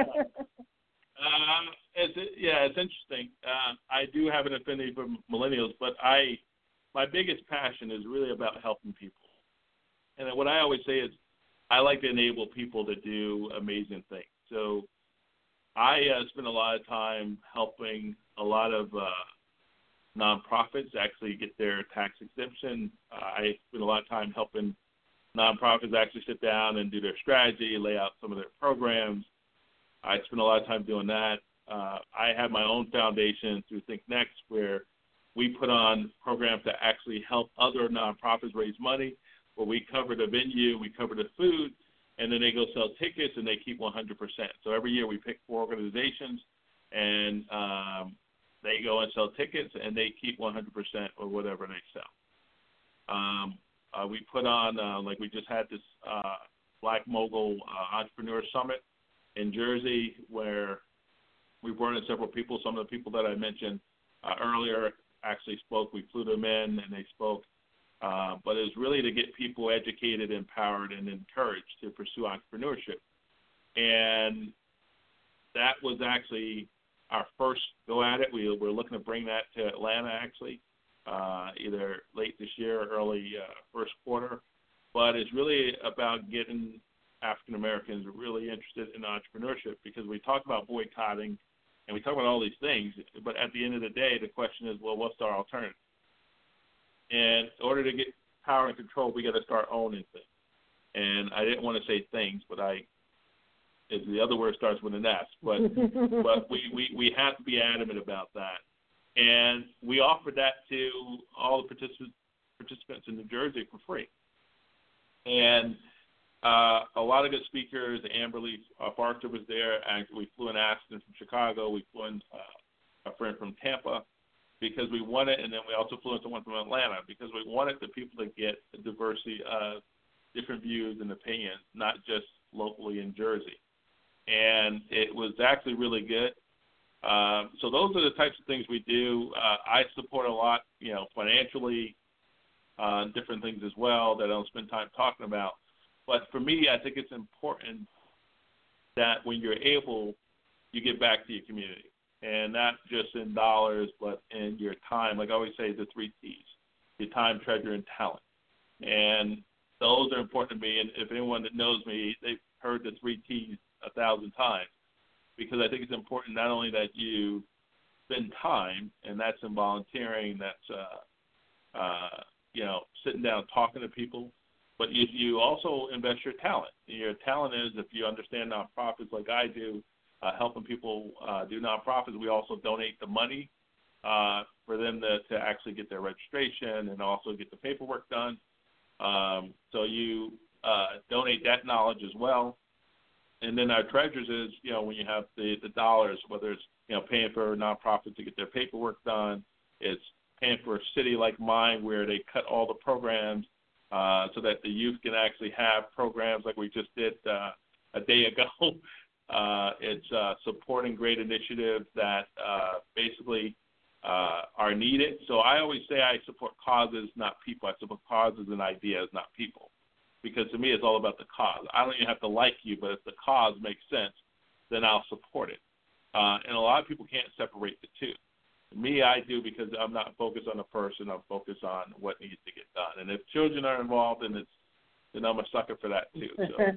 Uh, it's, yeah, it's interesting. Uh, I do have an affinity for millennials, but I, my biggest passion is really about helping people. And what I always say is I like to enable people to do amazing things. So I uh, spend a lot of time helping a lot of uh, nonprofits actually get their tax exemption. Uh, I spend a lot of time helping nonprofits actually sit down and do their strategy, lay out some of their programs. I spend a lot of time doing that. Uh, I have my own foundation through Think Next where we put on programs to actually help other nonprofits raise money, where we cover the venue, we cover the food, and then they go sell tickets and they keep one hundred percent. So every year we pick four organizations and um, they go and sell tickets, and they keep one hundred percent of whatever they sell. Um, uh, we put on, uh, like we just had this uh, Black Mogul uh, Entrepreneur Summit in Jersey, where we brought in several people. Some of the people that I mentioned uh, earlier actually spoke. We flew them in, and they spoke. Uh, but it was really to get people educated, empowered, and encouraged to pursue entrepreneurship. And that was actually our first go at it. We were looking to bring that to Atlanta, actually, uh, either late this year or early uh, first quarter. But it's really about getting African Americans really interested in entrepreneurship, because we talk about boycotting and we talk about all these things, but at the end of the day, the question is, well, what's our alternative? And in order to get power and control, we got to start owning things. And I didn't want to say things, but I, if the other word starts with an S. But but we, we, we have to be adamant about that. And we offered that to all the participants participants in New Jersey for free. And uh, a lot of good speakers. Amberly uh, Barker was there. And we flew in Aston from Chicago. We flew in uh, a friend from Tampa, because we wanted, and then we also flew into one from Atlanta, because we wanted the people to get a diversity of different views and opinions, not just locally in Jersey. And it was actually really good. Um, so those are the types of things we do. Uh, I support a lot, you know, financially, uh, different things as well that I don't spend time talking about. But for me, I think it's important that when you're able, you give back to your community. And not just in dollars, but in your time. Like I always say, the three T's: your time, treasure, and talent. And those are important to me. And if anyone that knows me, they've heard the three T's a thousand times, because I think it's important not only that you spend time, and that's in volunteering, that's uh, uh, you know, sitting down talking to people, but you, you also invest your talent. Your talent is, if you understand nonprofits like I do, Uh, helping people uh, do nonprofits. We also donate the money uh, for them to, to actually get their registration and also get the paperwork done. Um, so you uh, donate that knowledge as well. And then our treasures is, you know, when you have the, the dollars, whether it's, you know, paying for a nonprofit to get their paperwork done, it's paying for a city like mine where they cut all the programs uh, so that the youth can actually have programs like we just did uh, a day ago. Uh, it's uh, supporting great initiatives that uh, basically uh, are needed. So I always say I support causes, not people. I support causes and ideas, not people. Because to me, it's all about the cause. I don't even have to like you, but if the cause makes sense, then I'll support it. Uh, and a lot of people can't separate the two. Me, I do, because I'm not focused on the person. I'm focused on what needs to get done. And if children are involved, then, it's, then I'm a sucker for that too.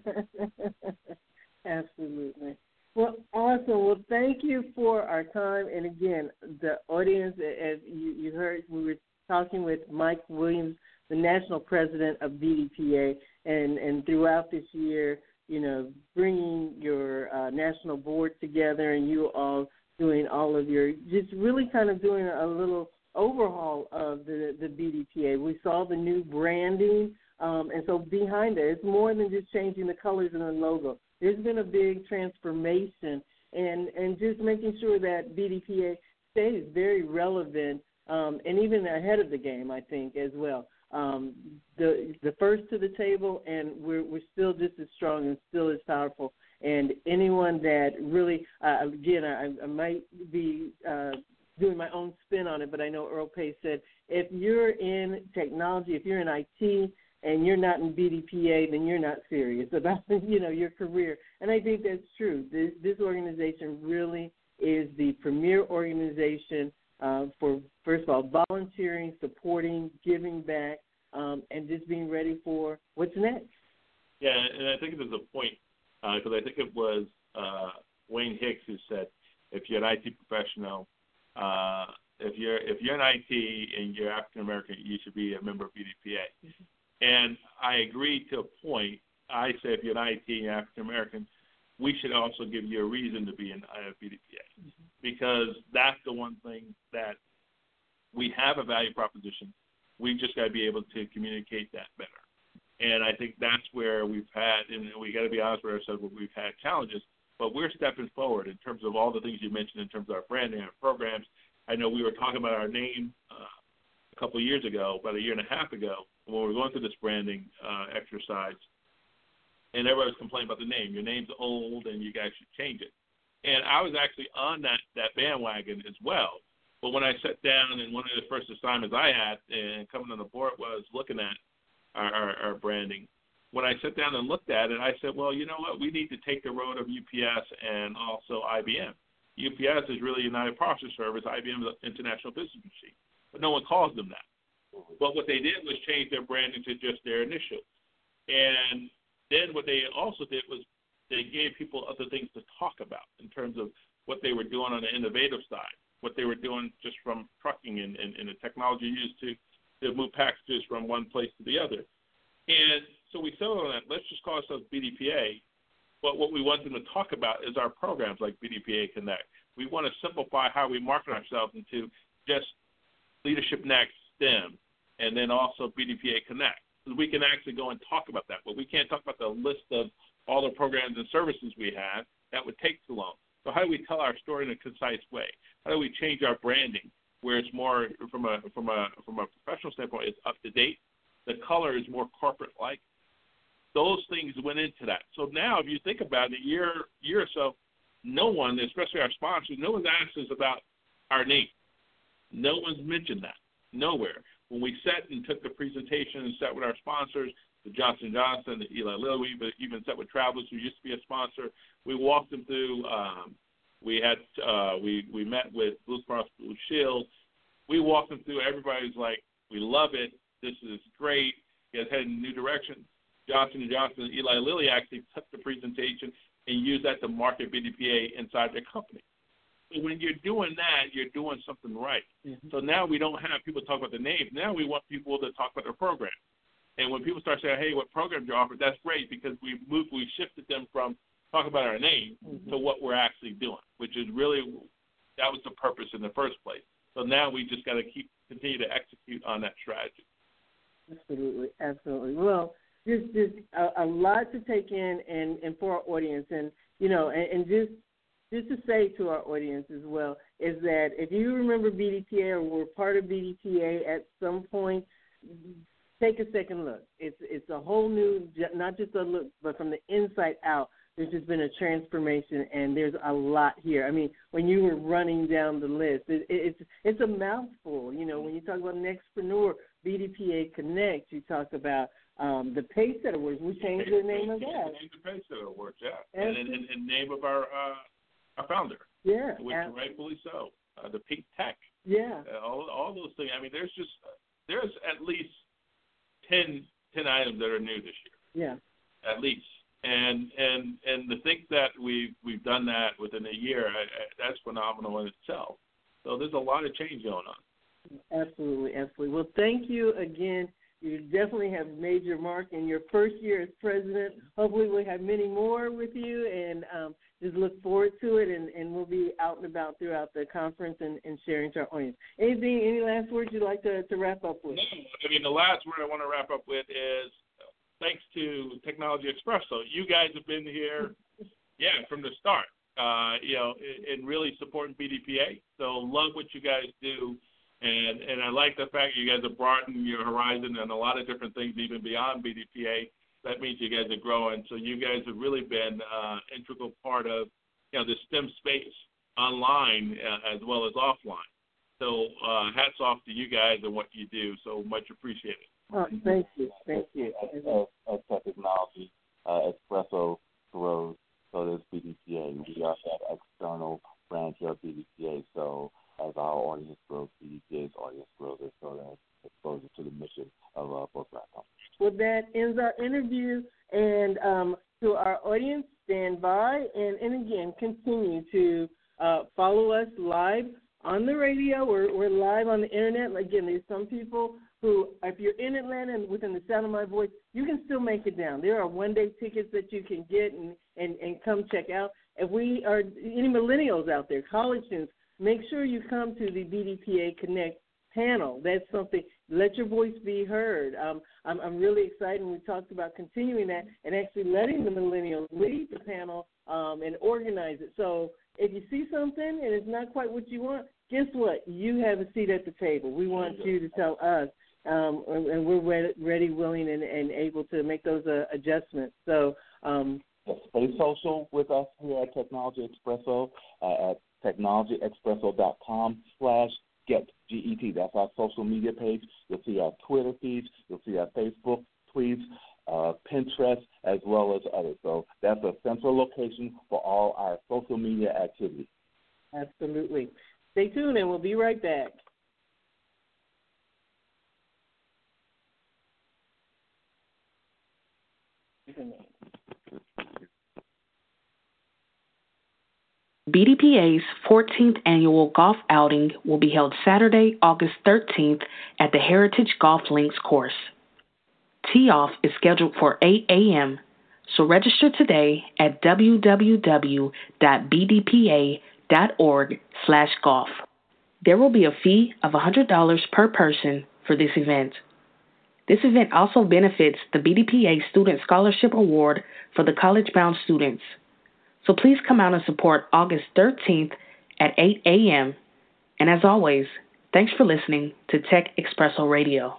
So. Absolutely. Well, awesome. Well, thank you for our time. And again, the audience, as you, you heard, we were talking with Mike Williams, the national president of B D P A, and, and throughout this year, you know, bringing your uh, national board together, and you all doing all of your, just really kind of doing a little overhaul of the, the B D P A. We saw the new branding, um, and so behind it, it's more than just changing the colors and the logo. There's been a big transformation, and, and just making sure that B D P A stays very relevant um, and even ahead of the game, I think, as well. Um, the the first to the table, and we're we're still just as strong and still as powerful. And anyone that really, uh, again, I, I might be uh, doing my own spin on it, but I know Earl Pace said, if you're in technology, if you're in I T, and you're not in B D P A, then you're not serious about, you know, your career. And I think that's true. This this organization really is the premier organization uh, for, first of all, volunteering, supporting, giving back, um, and just being ready for what's next. Yeah, and I think there's a point, because uh, I think it was uh, Wayne Hicks who said, if you're an I T professional, uh, if you're if you're in I T and you're African American, you should be a member of B D P A. Mm-hmm. And I agree to a point. I say if you're an I T and African American, we should also give you a reason to be in B D P A, mm-hmm. because that's the one thing that we have a value proposition. We just got to be able to communicate that better. And I think that's where we've had, and we got to be honest with ourselves, where we've had challenges. but we're stepping forward in terms of all the things you mentioned in terms of our branding, our programs. I know we were talking about our name uh, a couple of years ago, about a year and a half ago, when we were going through this branding uh, exercise, and everybody was complaining about the name. Your name's old, and you guys should change it. And I was actually on that, that bandwagon as well. But when I sat down, and one of the first assignments I had and coming on the board was looking at our, our, our branding. When I sat down and looked at it, I said, well, you know what? We need to take the road of U P S and also I B M. U P S is really United Parcel Service. I B M is an International Business Machine. But no one calls them that. But what they did was change their branding to just their initials. And then what they also did was they gave people other things to talk about in terms of what they were doing on the innovative side, what they were doing just from trucking and, and, and the technology used to, to move packages from one place to the other. And so we settled on that. Let's just call ourselves B D P A. But what we want them to talk about is our programs like B D P A Connect. We want to simplify how we market ourselves into just Leadership Next, STEM, and then also B D P A Connect. So we can actually go and talk about that. But we can't talk about the list of all the programs and services we have. That would take too long. So how do we tell our story in a concise way? How do we change our branding where it's more from a from a from a professional standpoint, it's up to date. The color is more corporate-like. Those things went into that. So now, if you think about it, a year, year or so, no one, especially our sponsors, no one's asked us about our name. No one's mentioned that. Nowhere. When we sat and took the presentation and sat with our sponsors, the Johnson and Johnson, the Eli Lilly, we even sat with Travelers, who used to be a sponsor. We walked them through. Um, we had uh, we we met with Blue Cross Blue Shield. We walked them through. Everybody's like, we love it. This is great. You guys heading in a new direction. Johnson and Johnson and Eli Lilly actually took the presentation and used that to market B D P A inside their company. So when you're doing that, you're doing something right. Mm-hmm. So now we don't have people talk about the names. Now we want people to talk about their program. And when people start saying, hey, what programs you offer, that's great because we moved, we shifted them from talking about our name mm-hmm. to what we're actually doing, which is really, that was the purpose in the first place. So now we just got to keep continue to execute on that strategy. Absolutely, absolutely. Well, just just a, a lot to take in, and, and for our audience, and you know, and, and just just to say to our audience as well is that if you remember B D P A or were part of B D P A at some point, take a second look. It's it's a whole new, not just a look, but from the inside out. There's just been a transformation, and there's a lot here. I mean, when you were running down the list, it, it, it's it's a mouthful. You know, when you talk about Nextpreneur, B D P A Connect, you talk about um, the Pacesetter Awards. We changed the name of that. We changed the Pacesetter Awards, yeah, and in, in, in name of our uh, our founder. Yeah, which absolutely. Rightfully so. Uh, the Pink Tech. Yeah, uh, all all those things. I mean, there's just there's at least ten, ten items that are new this year. Yeah, at least. And and and to think that we've we've done that within a year, I, I, that's phenomenal in itself. So there's a lot of change going on. Absolutely, absolutely. Well, thank you again. You definitely have made your mark in your first year as president. Hopefully we'll have many more with you, and um, just look forward to it, and, and we'll be out and about throughout the conference and, and sharing to our audience. Anything, any last words you'd like to, to wrap up with? No, I mean, the last word I want to wrap up with is thanks to Technology Expresso. You guys have been here, yeah, from the start, uh, you know, and really supporting B D P A. So love what you guys do. And and I like the fact you guys have broadened your horizon and a lot of different things even beyond B D P A. That means you guys are growing. So you guys have really been uh, integral part of, you know, the STEM space online uh, as well as offline. So uh, hats off to you guys and what you do. So much appreciated. Oh, thank you. Thank you. As, as, as Technology uh, Expresso grows, so does B D P A. We are that external branch of B D P A. So as our audience grows, B D P A's audience grows, and so that exposure to the mission of uh, both platforms. Well, that ends our interview. And um, to our audience, stand by. And, and again, continue to uh, follow us live on the radio. We're, we're live on the Internet. Again, there's some people who, if you're in Atlanta and within the sound of my voice, you can still make it down. There are one-day tickets that you can get and, and, and come check out. If we are any millennials out there, college students, make sure you come to the B D P A Connect panel. That's something. Let your voice be heard. Um, I'm, I'm really excited. We talked about continuing that and actually letting the millennials lead the panel um, and organize it. So if you see something and it's not quite what you want, guess what? You have a seat at the table. We want you to tell us, um, and, and we're ready, ready willing, and, and able to make those uh, adjustments. So. Um, Stay social with us here at Technology Expresso uh, at technologyexpresso.com slash get, G E T. That's our social media page. You'll see our Twitter feeds. You'll see our Facebook tweets, uh, Pinterest, as well as others. So that's a central location for all our social media activities. Absolutely. Stay tuned, and we'll be right back. B D P A's fourteenth annual golf outing will be held Saturday, August thirteenth at the Heritage Golf Links course. Tee-off is scheduled for eight a.m., so register today at www.bdpa.org slash golf. There will be a fee of one hundred dollars per person for this event. This event also benefits the B D P A Student Scholarship Award for the college-bound students. So please come out and support August thirteenth at eight a.m. And as always, thanks for listening to Tech Expresso Radio.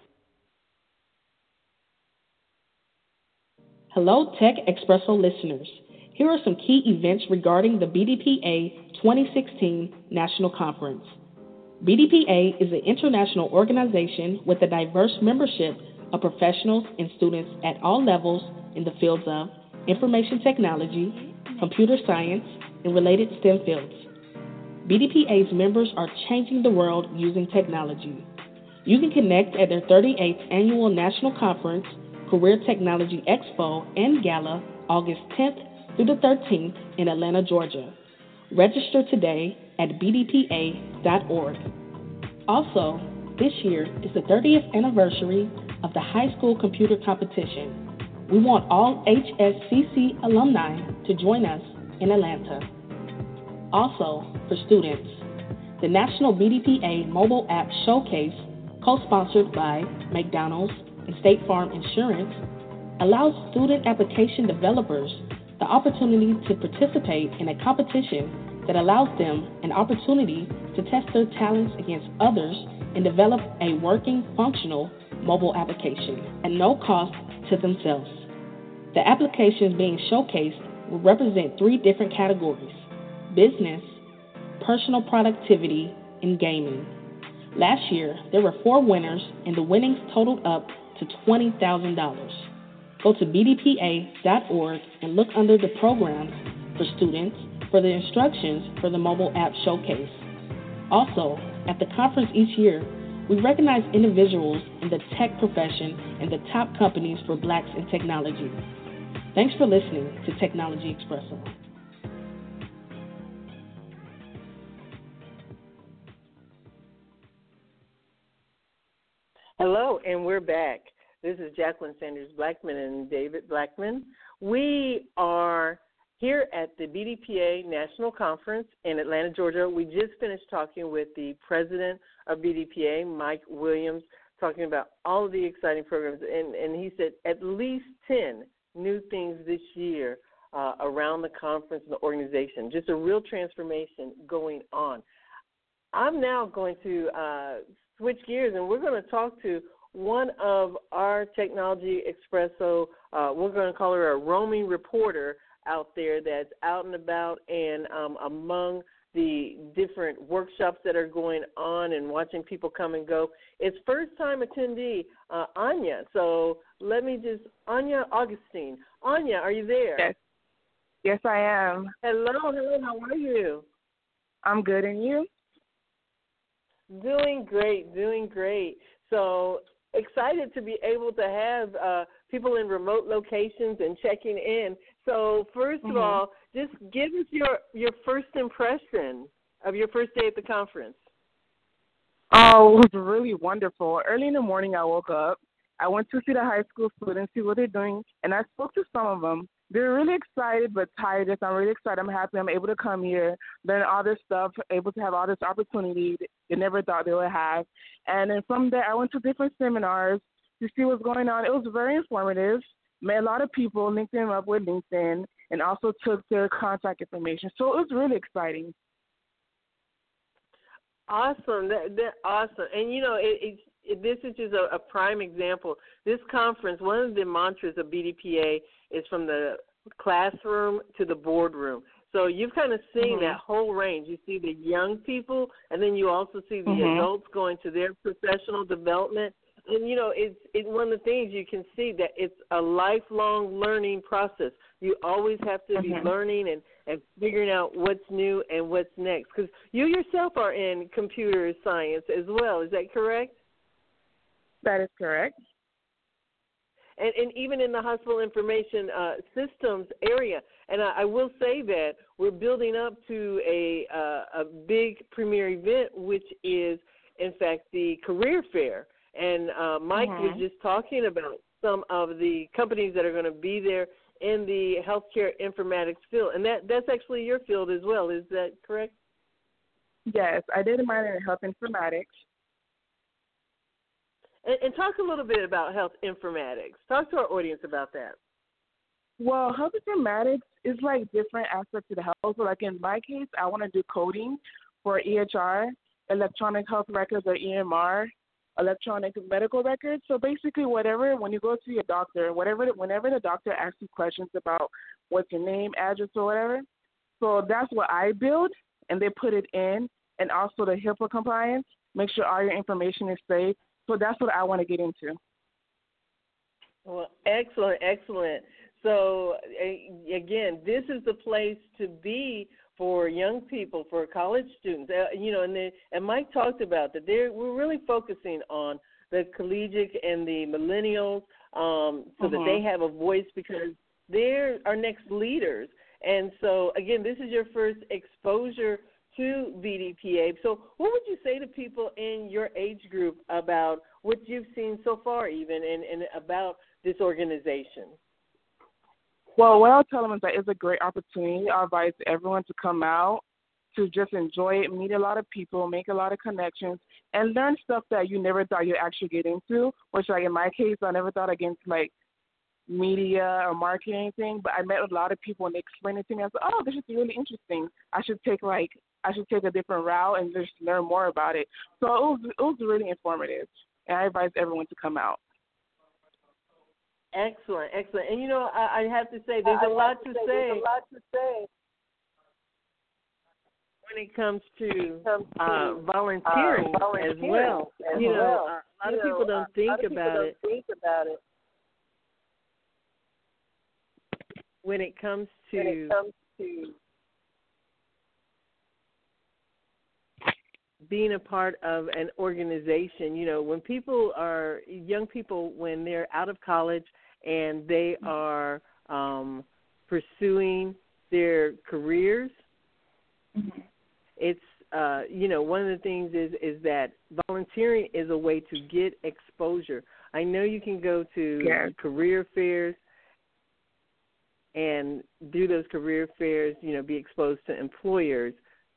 Hello, Tech Expresso listeners. Here are some key events regarding the B D P A twenty sixteen National Conference. B D P A is an international organization with a diverse membership of professionals and students at all levels in the fields of information technology, computer science, and related STEM fields. B D P A's members are changing the world using technology. You can connect at their thirty-eighth Annual National Conference, Career Technology Expo, and Gala, August tenth through the thirteenth in Atlanta, Georgia. Register today at b d p a dot org. Also, this year is the thirtieth anniversary of the High School Computer Competition. We want all H S C C alumni to join us in Atlanta. Also, for students, the National B D P A Mobile App Showcase, co-sponsored by McDonald's and State Farm Insurance, allows student application developers the opportunity to participate in a competition that allows them an opportunity to test their talents against others and develop a working, functional mobile application at no cost to themselves. The applications being showcased will represent three different categories: business, personal productivity, and gaming. Last year, there were four winners, and the winnings totaled up to twenty thousand dollars. Go to b d p a dot org and look under the programs for students for the instructions for the mobile app showcase. Also, at the conference each year, we recognize individuals in the tech profession and the top companies for Blacks in technology. Thanks for listening to Technology Expresso. Hello, and we're back. This is Jacqueline Sanders Blackman and David Blackman. We are here at the B D P A National Conference in Atlanta, Georgia. We just finished talking with the president of B D P A, Mike Williams, talking about all of the exciting programs. And, and he said at least ten new things this year uh, around the conference and the organization. Just a real transformation going on. I'm now going to uh, switch gears, and we're going to talk to one of our Technology Expresso, uh, we're going to call her a roaming reporter out there that's out and about and um, among the different workshops that are going on and watching people come and go. It's first-time attendee, uh, Anya. So let me just, Anya Augustine. Anya, are you there? Yes. Yes, I am. Hello, hello. How are you? I'm good, and you? Doing great, doing great. So excited to be able to have uh, people in remote locations and checking in. So first mm-hmm. of all, just give us your, your first impression of your first day at the conference. Oh, it was really wonderful. Early in the morning, I woke up. I went to see the high school students, see what they're doing, and I spoke to some of them. They're really excited but tired. Yes, I'm really excited. I'm happy I'm able to come here, learn all this stuff, able to have all this opportunity they never thought they would have. And then from there, I went to different seminars to see what's going on. It was very informative. Met a lot of people, linked them up with LinkedIn, and also took their contact information. So it was really exciting. Awesome. That, that awesome. And, you know, it, it, it, this is just a, a prime example. This conference, one of the mantras of B D P A is from the classroom to the boardroom. So you've kind of seen mm-hmm. that whole range. You see the young people, and then you also see the mm-hmm. adults going to their professional development. And, you know, it's, it's one of the things you can see that it's a lifelong learning process. You always have to mm-hmm. be learning and, and figuring out what's new and what's next. Because you yourself are in computer science as well. Is that correct? That is correct. And, and even in the hospital information uh, systems area. And I, I will say that we're building up to a, uh, a big premier event, which is, in fact, the career fair. And uh, Mike mm-hmm. was just talking about some of the companies that are going to be there in the healthcare informatics field. And that, that's actually your field as well. Is that correct? Yes, I did a minor in health informatics. And, and talk a little bit about health informatics. Talk to our audience about that. Well, health informatics is like different aspects of the health. So like in my case, I want to do coding for E H R, electronic health records or E M R, electronic medical records. So basically whatever, when you go to your doctor, whatever, whenever the doctor asks you questions about what's your name, address, or whatever, so that's what I build, and they put it in, and also the HIPAA compliance, make sure all your information is safe. So that's what I want to get into. Well, excellent, excellent. So, again, this is the place to be for young people, for college students. Uh, you know, and, the, and Mike talked about that. They're, we're really focusing on the collegiate and the millennials um, so uh-huh. that they have a voice because they're our next leaders. And so, again, this is your first exposure to B D P A. So what would you say to people in your age group about what you've seen so far even and, and about this organization? Well, what I'll tell them is that it's a great opportunity. I advise everyone to come out, to just enjoy it, meet a lot of people, make a lot of connections, and learn stuff that you never thought you'd actually get into, which, like, in my case, I never thought I'd get into, like, media or marketing or anything, but I met with a lot of people, and they explained it to me. I said, oh, this is really interesting. I should take, like, I should take a different route and just learn more about it. So it was, it was really informative, and I advise everyone to come out. Excellent, excellent. And, you know, I, I have to say, there's a lot to say. There's a lot to say when it comes to uh, volunteering, uh, volunteering as well. As you know, well. a lot you of people know, don't think about don't it. Think about it. When it comes to, when it comes to being a part of an organization, you know, when people are, young people, when they're out of college and they are um, pursuing their careers, mm-hmm. it's, uh, you know, one of the things is, is that volunteering is a way to get exposure. I know you can go to yes. career fairs and through those career fairs, you know, be exposed to employers,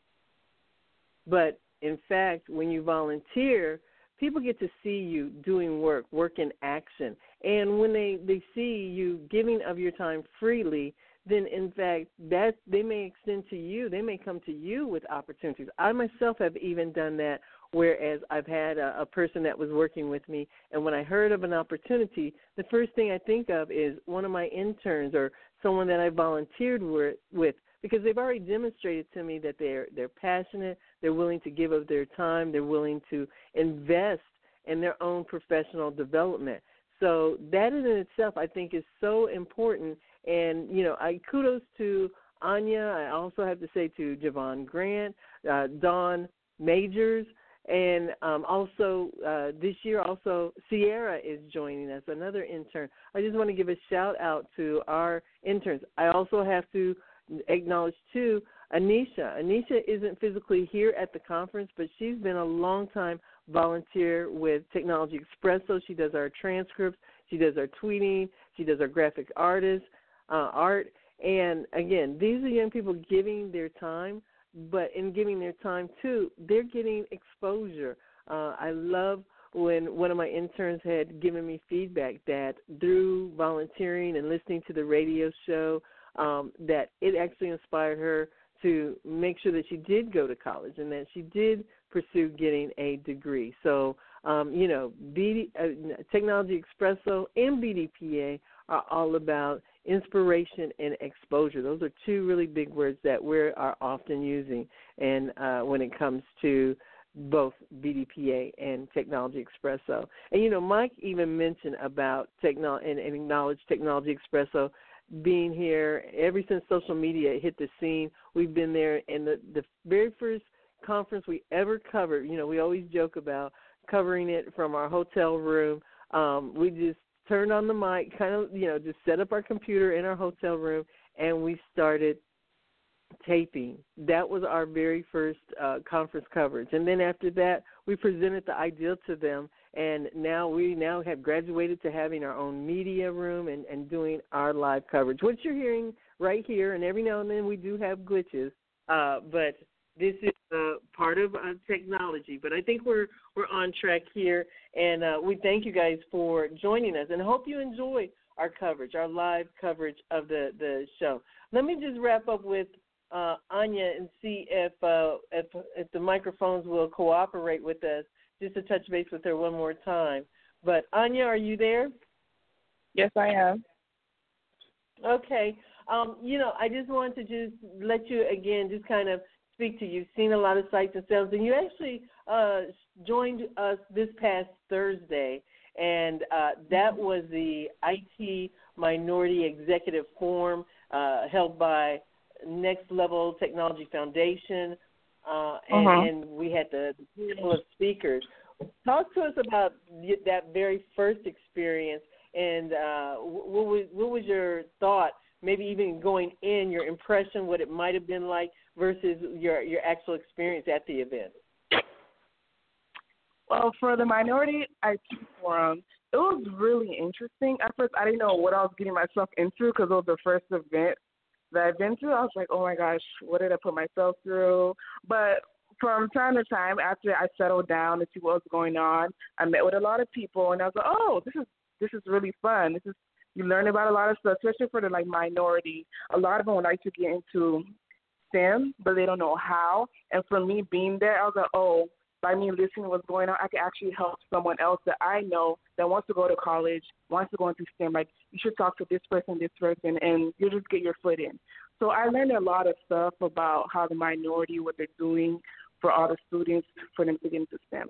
but in fact, when you volunteer, people get to see you doing work, work in action. And when they, they see you giving of your time freely, then, in fact, that they may extend to you. They may come to you with opportunities. I myself have even done that, whereas I've had a, a person that was working with me, and when I heard of an opportunity, the first thing I think of is one of my interns or someone that I volunteered with, because they've already demonstrated to me that they're they're passionate, they're willing to give of their time, they're willing to invest in their own professional development. So that in itself, I think, is so important. And, you know, I kudos to Anya. I also have to say to Javon Grant, uh, Dawn Majors, and um, also uh, this year also Sierra is joining us, another intern. I just want to give a shout-out to our interns. I also have to acknowledge, too, Anisha. Anisha isn't physically here at the conference, but she's been a long-time volunteer with Technology Expresso. She does our transcripts. She does our tweeting. She does our graphic artists. uh, art. And, again, these are young people giving their time, but in giving their time, too, they're getting exposure. Uh, I love when one of my interns had given me feedback that through volunteering and listening to the radio show, um, that it actually inspired her to make sure that she did go to college and that she did pursue getting a degree. So, um, you know, B D, uh, Technology Expresso and B D P A are all about inspiration and exposure. Those are two really big words that we are often using, and uh, when it comes to both B D P A and Technology Expresso. And, you know, Mike even mentioned about techno- and, and acknowledged Technology Expresso being here ever since social media hit the scene. We've been there, and the, the very first conference we ever covered, you know, we always joke about covering it from our hotel room. Um, we just turned on the mic, kind of, you know, just set up our computer in our hotel room, and we started taping. That was our very first uh, conference coverage. And then after that, we presented the idea to them, and now we now have graduated to having our own media room and, and doing our live coverage, which you're hearing right here, and every now and then we do have glitches, uh, but this is uh, part of uh, technology. But I think we're we're on track here, and uh, we thank you guys for joining us, and hope you enjoy our coverage, our live coverage of the, the show. Let me just wrap up with uh, Anya and see if, uh, if if the microphones will cooperate with us, just to touch base with her one more time. But Anya, are you there? Yes, I am. Okay. Um, you know, I just wanted to just let you, again, just kind of speak to you. You've seen a lot of sights and sounds, and you actually uh, joined us this past Thursday, and uh, that was the I T Minority Executive Forum uh, held by Next Level Technology Foundation, uh, and, uh-huh. and we had the panel of speakers. Talk to us about that very first experience, and uh, what was what was your thought, maybe even going in, your impression, what it might have been like versus your, your actual experience at the event? Well, for the Minority I T Forum, it was really interesting. At first, I didn't know what I was getting myself into because it was the first event that I've been to. I was like, oh, my gosh, what did I put myself through? But from time to time, after I settled down to see what was going on, I met with a lot of people, and I was like, oh, this is this is really fun. This is you learn about a lot of stuff, especially for the like minority. A lot of them would like to get into STEM, but they don't know how. And for me being there, I was like, oh, by me listening to what's going on, I can actually help someone else that I know that wants to go to college, wants to go into STEM. Like, you should talk to this person, this person, and you just get your foot in. So I learned a lot of stuff about how the minority, what they're doing for all the students, for them to get into STEM.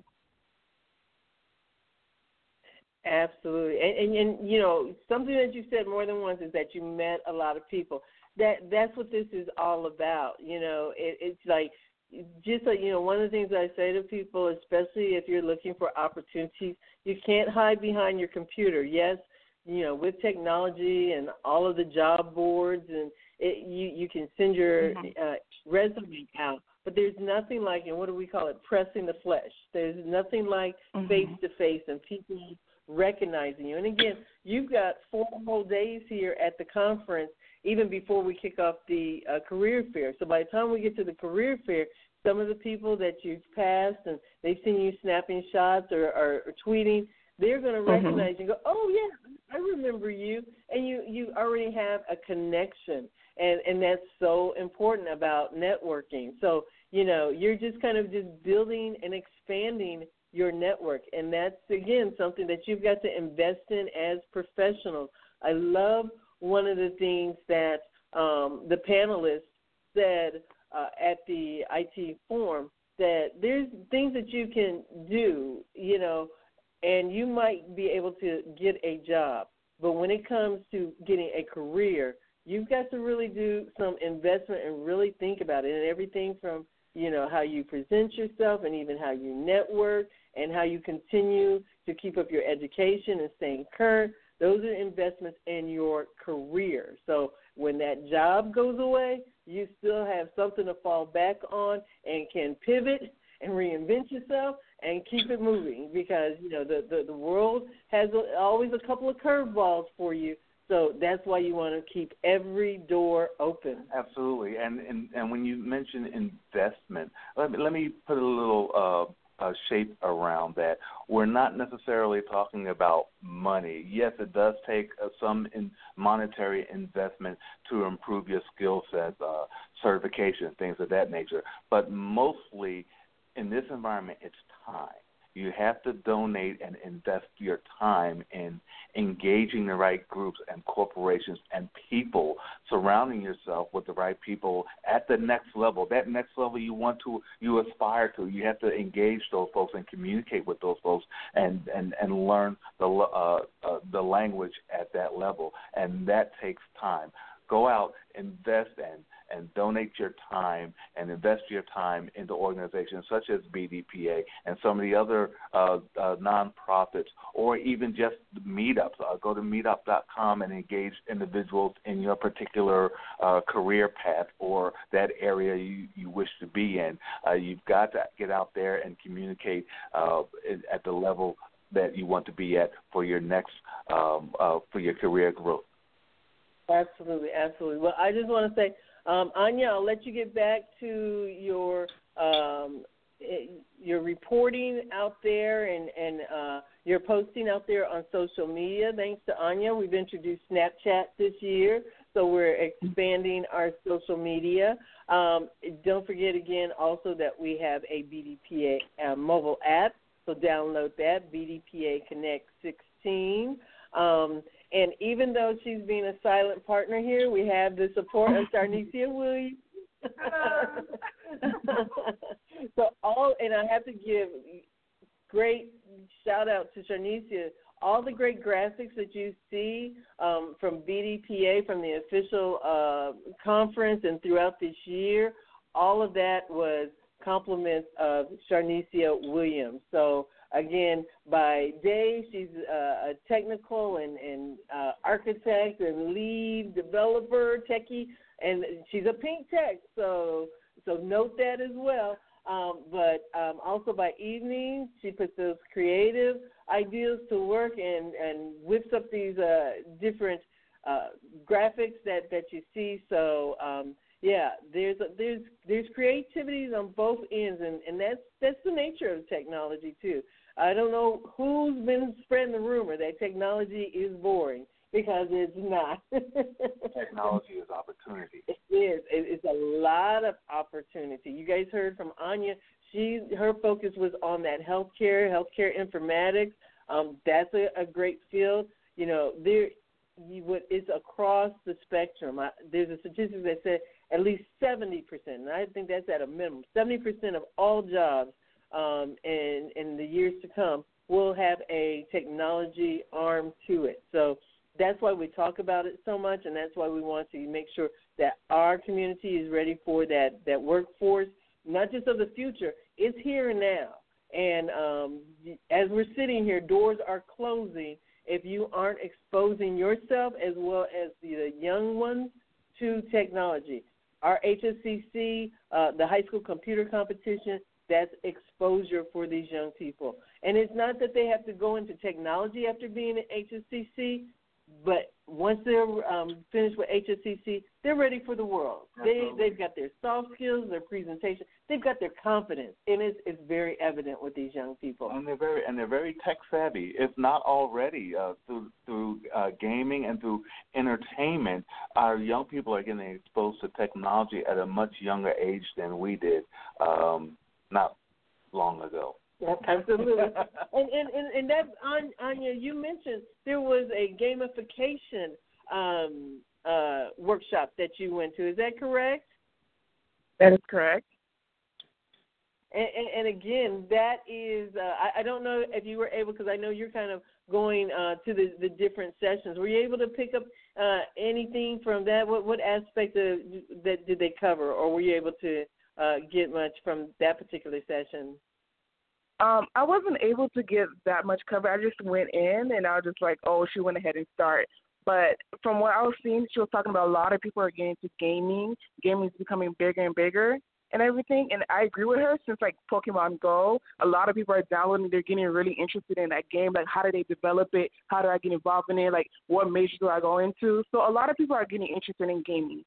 Absolutely. And, and, and, you know, something that you said more than once is that you met a lot of people. That That's what this is all about. You know, it, it's like, just like, you know, one of the things I say to people, especially if you're looking for opportunities, you can't hide behind your computer. Yes, you know, with technology and all of the job boards, and it, you, you can send your mm-hmm. uh, resume out, but there's nothing like, and what do we call it, pressing the flesh. There's nothing like mm-hmm. face-to-face and people recognizing you. And, again, you've got four whole days here at the conference, even before we kick off the uh, career fair. So by the time we get to the career fair, some of the people that you've passed and they've seen you snapping shots or, or, or tweeting, they're going to recognize mm-hmm. you and go, oh, yeah, I remember you. And you, you already have a connection. And, and that's so important about networking. So, you know, you're just kind of just building and expanding your network. And that's, again, something that you've got to invest in as professionals. I love one of the things that um, the panelists said uh, at the I T forum, that there's things that you can do, you know, and you might be able to get a job. But when it comes to getting a career, you've got to really do some investment and really think about it. And everything from, you know, how you present yourself and even how you network and how you continue to keep up your education and staying current. Those are investments in your career. So when that job goes away, you still have something to fall back on and can pivot and reinvent yourself and keep it moving, because, you know, the, the, the world has a, always a couple of curveballs for you So that's why you want to keep every door open. Absolutely. And and, and when you mention investment, let me, let me put a little uh, uh, shape around that. We're not necessarily talking about money. Yes, it does take uh, some in monetary investment to improve your skill sets, uh, certification, things of that nature. But mostly in this environment, it's time. You have to donate and invest your time in engaging the right groups and corporations and people, surrounding yourself with the right people at the next level. That next level you want to, you aspire to. You have to engage those folks and communicate with those folks and, and, and learn the uh, uh, the language at that level, and that takes time. Go out, invest and and donate your time and invest your time into organizations such as B D P A and some of the other uh, uh, nonprofits, or even just meetups. Uh, go to meetup dot com and engage individuals in your particular uh, career path or that area you, you wish to be in. Uh, you've got to get out there and communicate uh, at the level that you want to be at for your next, um, uh, for your career growth. Absolutely, absolutely. Well, I just want to say, Um, Anya, I'll let you get back to your um, your reporting out there and, and uh, your posting out there on social media. Thanks to Anya, we've introduced Snapchat this year, so we're expanding our social media. Um, don't forget again also that we have a B D P A uh, mobile app, so download that, B D P A Connect sixteen. Um, And even though she's being a silent partner here, we have the support of Sharnicia Williams. so all, and I have to give great shout out to Sharnicia. All the great graphics that you see um, from B D P A, from the official uh, conference and throughout this year, all of that was compliments of Sharnicia Williams. So again, by day, she's uh, a technical and, and uh, architect and lead developer, techie, and she's a pink tech, so so note that as well. Um, but um, also by evening, she puts those creative ideas to work and, and whips up these uh, different uh, graphics that, that you see. So um, yeah, there's a, there's there's creativities on both ends, and, and that's that's the nature of technology too. I don't know who's been spreading the rumor that technology is boring, because it's not. Technology is opportunity. It is. It's a lot of opportunity. You guys heard from Anya. She her focus was on that healthcare, healthcare informatics. Um, that's a, a great field. You know, there you would, it's across the spectrum. I, there's a statistic that said at least seventy percent, and I think that's at a minimum. seventy percent of all jobs Um, in, in the years to come will have a technology arm to it. So that's why we talk about it so much, and that's why we want to make sure that our community is ready for that, that workforce, not just of the future. It's here and now. And um, as we're sitting here, doors are closing if you aren't exposing yourself as well as the young ones to technology. Our H S C C, uh, the high school computer competition, that's exposure for these young people. And it's not that they have to go into technology after being at H S C C, but once they're um, finished with H S C C, they're ready for the world. They, they've got their soft skills, their presentation, they've got their confidence, and it's, it's very evident with these young people. And they're very and they're very tech savvy, if not already, uh, through through uh, gaming and through entertainment. Our young people are getting exposed to technology at a much younger age than we did. Um, Not long ago. Yeah, absolutely. and, and, and, and that, Anya, you mentioned there was a gamification um, uh, workshop that you went to. Is that correct? That is correct. And, and, and again, that is, uh, I, I don't know if you were able, because I know you're kind of going uh, to the, the different sessions. Were you able to pick up uh, anything from that? What, what aspect of that did they cover, or were you able to Uh, get much from that particular session? Um, I wasn't able to get that much cover. I just went in, and I was just like, oh, she went ahead and started. But from what I was seeing, she was talking about a lot of people are getting into gaming. Gaming is becoming bigger and bigger. and everything. And I agree with her since, like, Pokemon Go, a lot of people are downloading. They're getting really interested in that game. Like, how do they develop it? How do I get involved in it? Like, what major do I go into? So a lot of people are getting interested in gaming.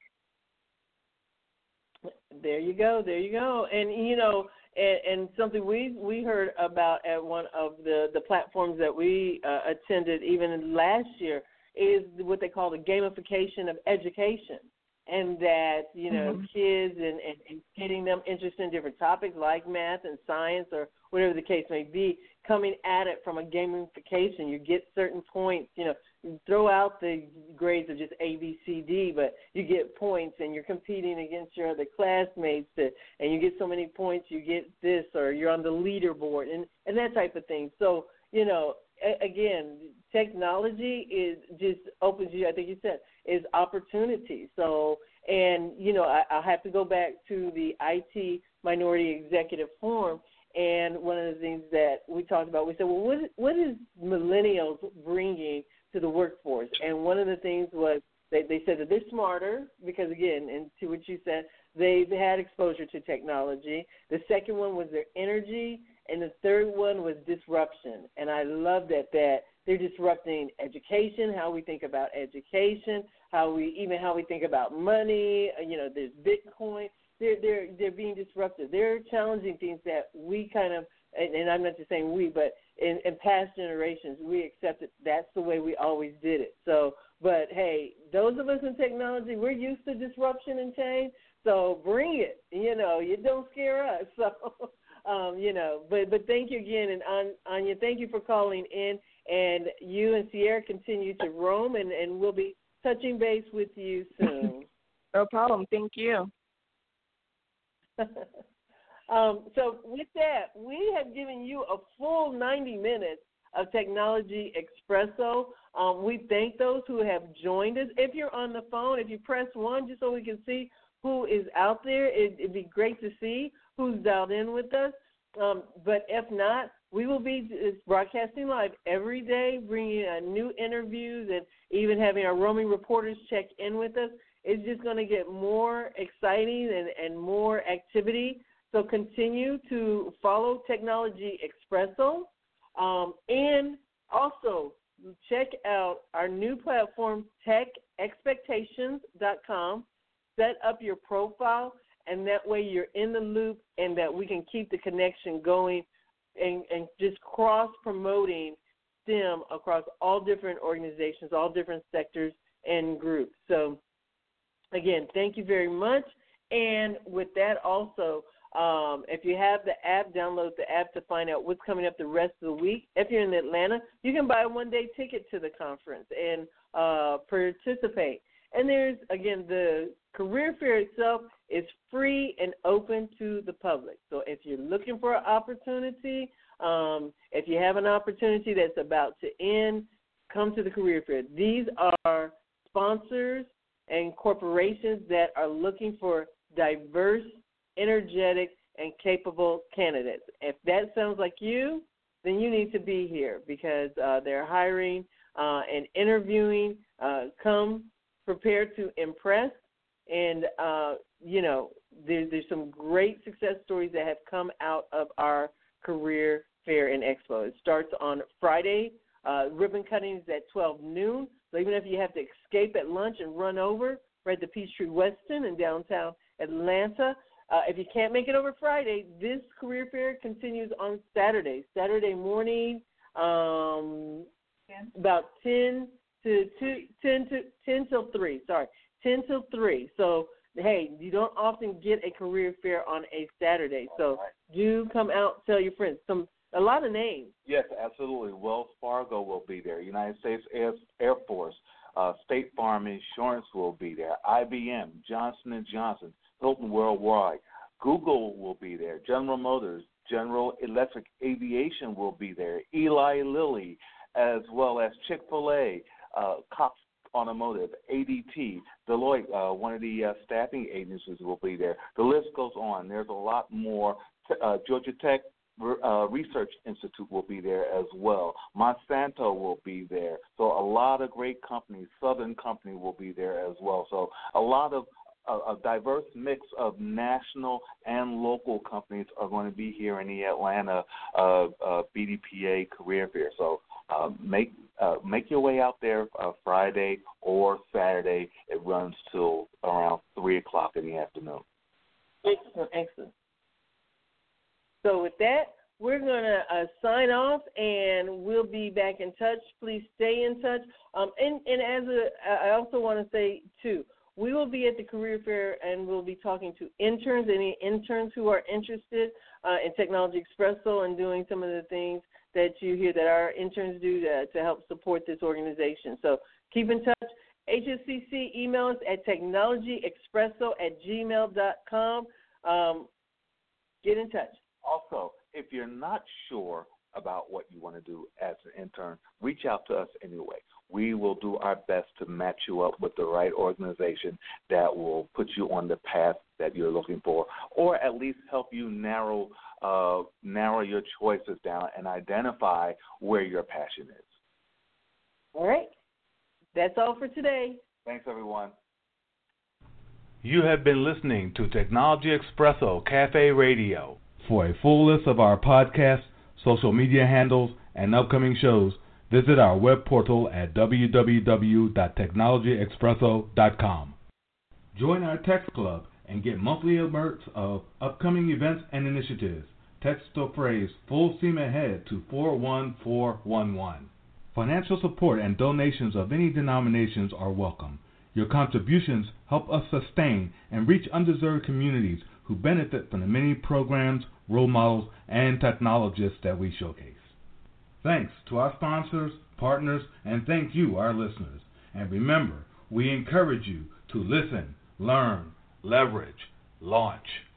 There you go. There you go. And, you know, and, and something we, we heard about at one of the, the platforms that we uh, attended even last year is what they call the gamification of education. And that, you know, mm-hmm. kids and, and, and getting them interested in different topics like math and science or whatever the case may be, coming at it from a gamification. You get certain points, you know, you throw out the grades of just A, B, C, D, but you get points and you're competing against your other classmates to, and you get so many points, you get this, or you're on the leaderboard and, and that type of thing. So, you know, a, again, technology is just opens you, I think you said, is opportunity. So, and, you know, I, I'll have to go back to the I T Minority Executive Forum, and one of the things that we talked about, we said, well, what, what is millennials bringing to the workforce? And one of the things was they, they said that they're smarter because, again, and to what you said, they've had exposure to technology. The second one was their energy, and the third one was disruption. And I love that, that they're disrupting education, how we think about education, how we even how we think about money. You know, there's Bitcoin. They're they're they're being disruptive. They're challenging things that we kind of, and, and I'm not just saying we, but in, in past generations we accepted that's the way we always did it. So, but hey, those of us in technology, we're used to disruption and change. So bring it. You know, you don't scare us. So, um, you know, but but thank you again, and Anya, thank you for calling in. And you and Sierra continue to roam, and, and we'll be touching base with you soon. No problem. Thank you. um, so with that, we have given you a full ninety minutes of Technology Expresso. Um, we thank those who have joined us. If you're on the phone, if you press one, just so we can see who is out there, it, it'd be great to see who's dialed in with us. Um, but if not, we will be broadcasting live every day, bringing uh, new interviews and even having our roaming reporters check in with us. It's just going to get more exciting and, and more activity. So continue to follow Technology Expresso. Um, and also check out our new platform, tech expectations dot com. Set up your profile, and that way you're in the loop and that we can keep the connection going. And, and just cross-promoting STEM across all different organizations, all different sectors and groups. So, again, thank you very much. And with that also, um, if you have the app, download the app to find out what's coming up the rest of the week. If you're in Atlanta, you can buy a one-day ticket to the conference and uh, participate. And there's, again, the career fair itself is free and open to the public. So if you're looking for an opportunity, um, if you have an opportunity that's about to end, come to the career fair. These are sponsors and corporations that are looking for diverse, energetic, and capable candidates. If that sounds like you, then you need to be here because uh, they're hiring uh, and interviewing. Uh, come prepared to impress. And, uh, you know, there, there's some great success stories that have come out of our career fair and expo. It starts on Friday. Uh, ribbon cutting is at twelve noon. So even if you have to escape at lunch and run over, we're at the Peachtree Westin in downtown Atlanta. Uh, if you can't make it over Friday, this career fair continues on Saturday. Saturday morning, um, about ten to two, ten to ten till three. Sorry. ten till three. So, hey, you don't often get a career fair on a Saturday. So do come out, tell your friends. Some A lot of names. Yes, absolutely. Wells Fargo will be there. United States Air, Air Force, uh, State Farm Insurance will be there. I B M, Johnson and Johnson, Hilton Worldwide. Google will be there. General Motors, General Electric Aviation will be there. Eli Lilly, as well as Chick-fil-A, uh, Cox Automotive, A D T, Deloitte, uh, one of the uh, staffing agencies will be there. The list goes on. There's a lot more. Uh, Georgia Tech uh, Research Institute will be there as well. Monsanto will be there. So a lot of great companies. Southern Company will be there as well. So a lot of a, a diverse mix of national and local companies are going to be here in the Atlanta uh, uh, B D P A Career Fair. So uh, make uh, make your way out there uh, Friday or Saturday. It runs till around three o'clock in the afternoon. Excellent, excellent. So with that, we're going to uh, sign off, and we'll be back in touch. Please stay in touch. Um, and, and as a, I also want to say, too, we will be at the career fair, and we'll be talking to interns, any interns who are interested uh, in Technology Expresso and doing some of the things that you hear that our interns do to, to help support this organization. So keep in touch. H S C C, email us at technologyexpresso at gmail dot com. Um, get in touch. Also, if you're not sure about what you want to do as an intern, reach out to us anyway. We will do our best to match you up with the right organization that will put you on the path that you're looking for, or at least help you narrow uh, narrow your choices down and identify where your passion is. All right. That's all for today. Thanks, everyone. You have been listening to Technology Expresso Cafe Radio. For a full list of our podcasts, social media handles, and upcoming shows, visit our web portal at w w w dot technology expresso dot com. Join our text club and get monthly alerts of upcoming events and initiatives. Text the phrase full steam ahead to four one four one one. Financial support and donations of any denominations are welcome. Your contributions help us sustain and reach underserved communities who benefit from the many programs, role models, and technologists that we showcase. Thanks to our sponsors, partners, and thank you, our listeners. And remember, we encourage you to listen, learn, leverage, launch.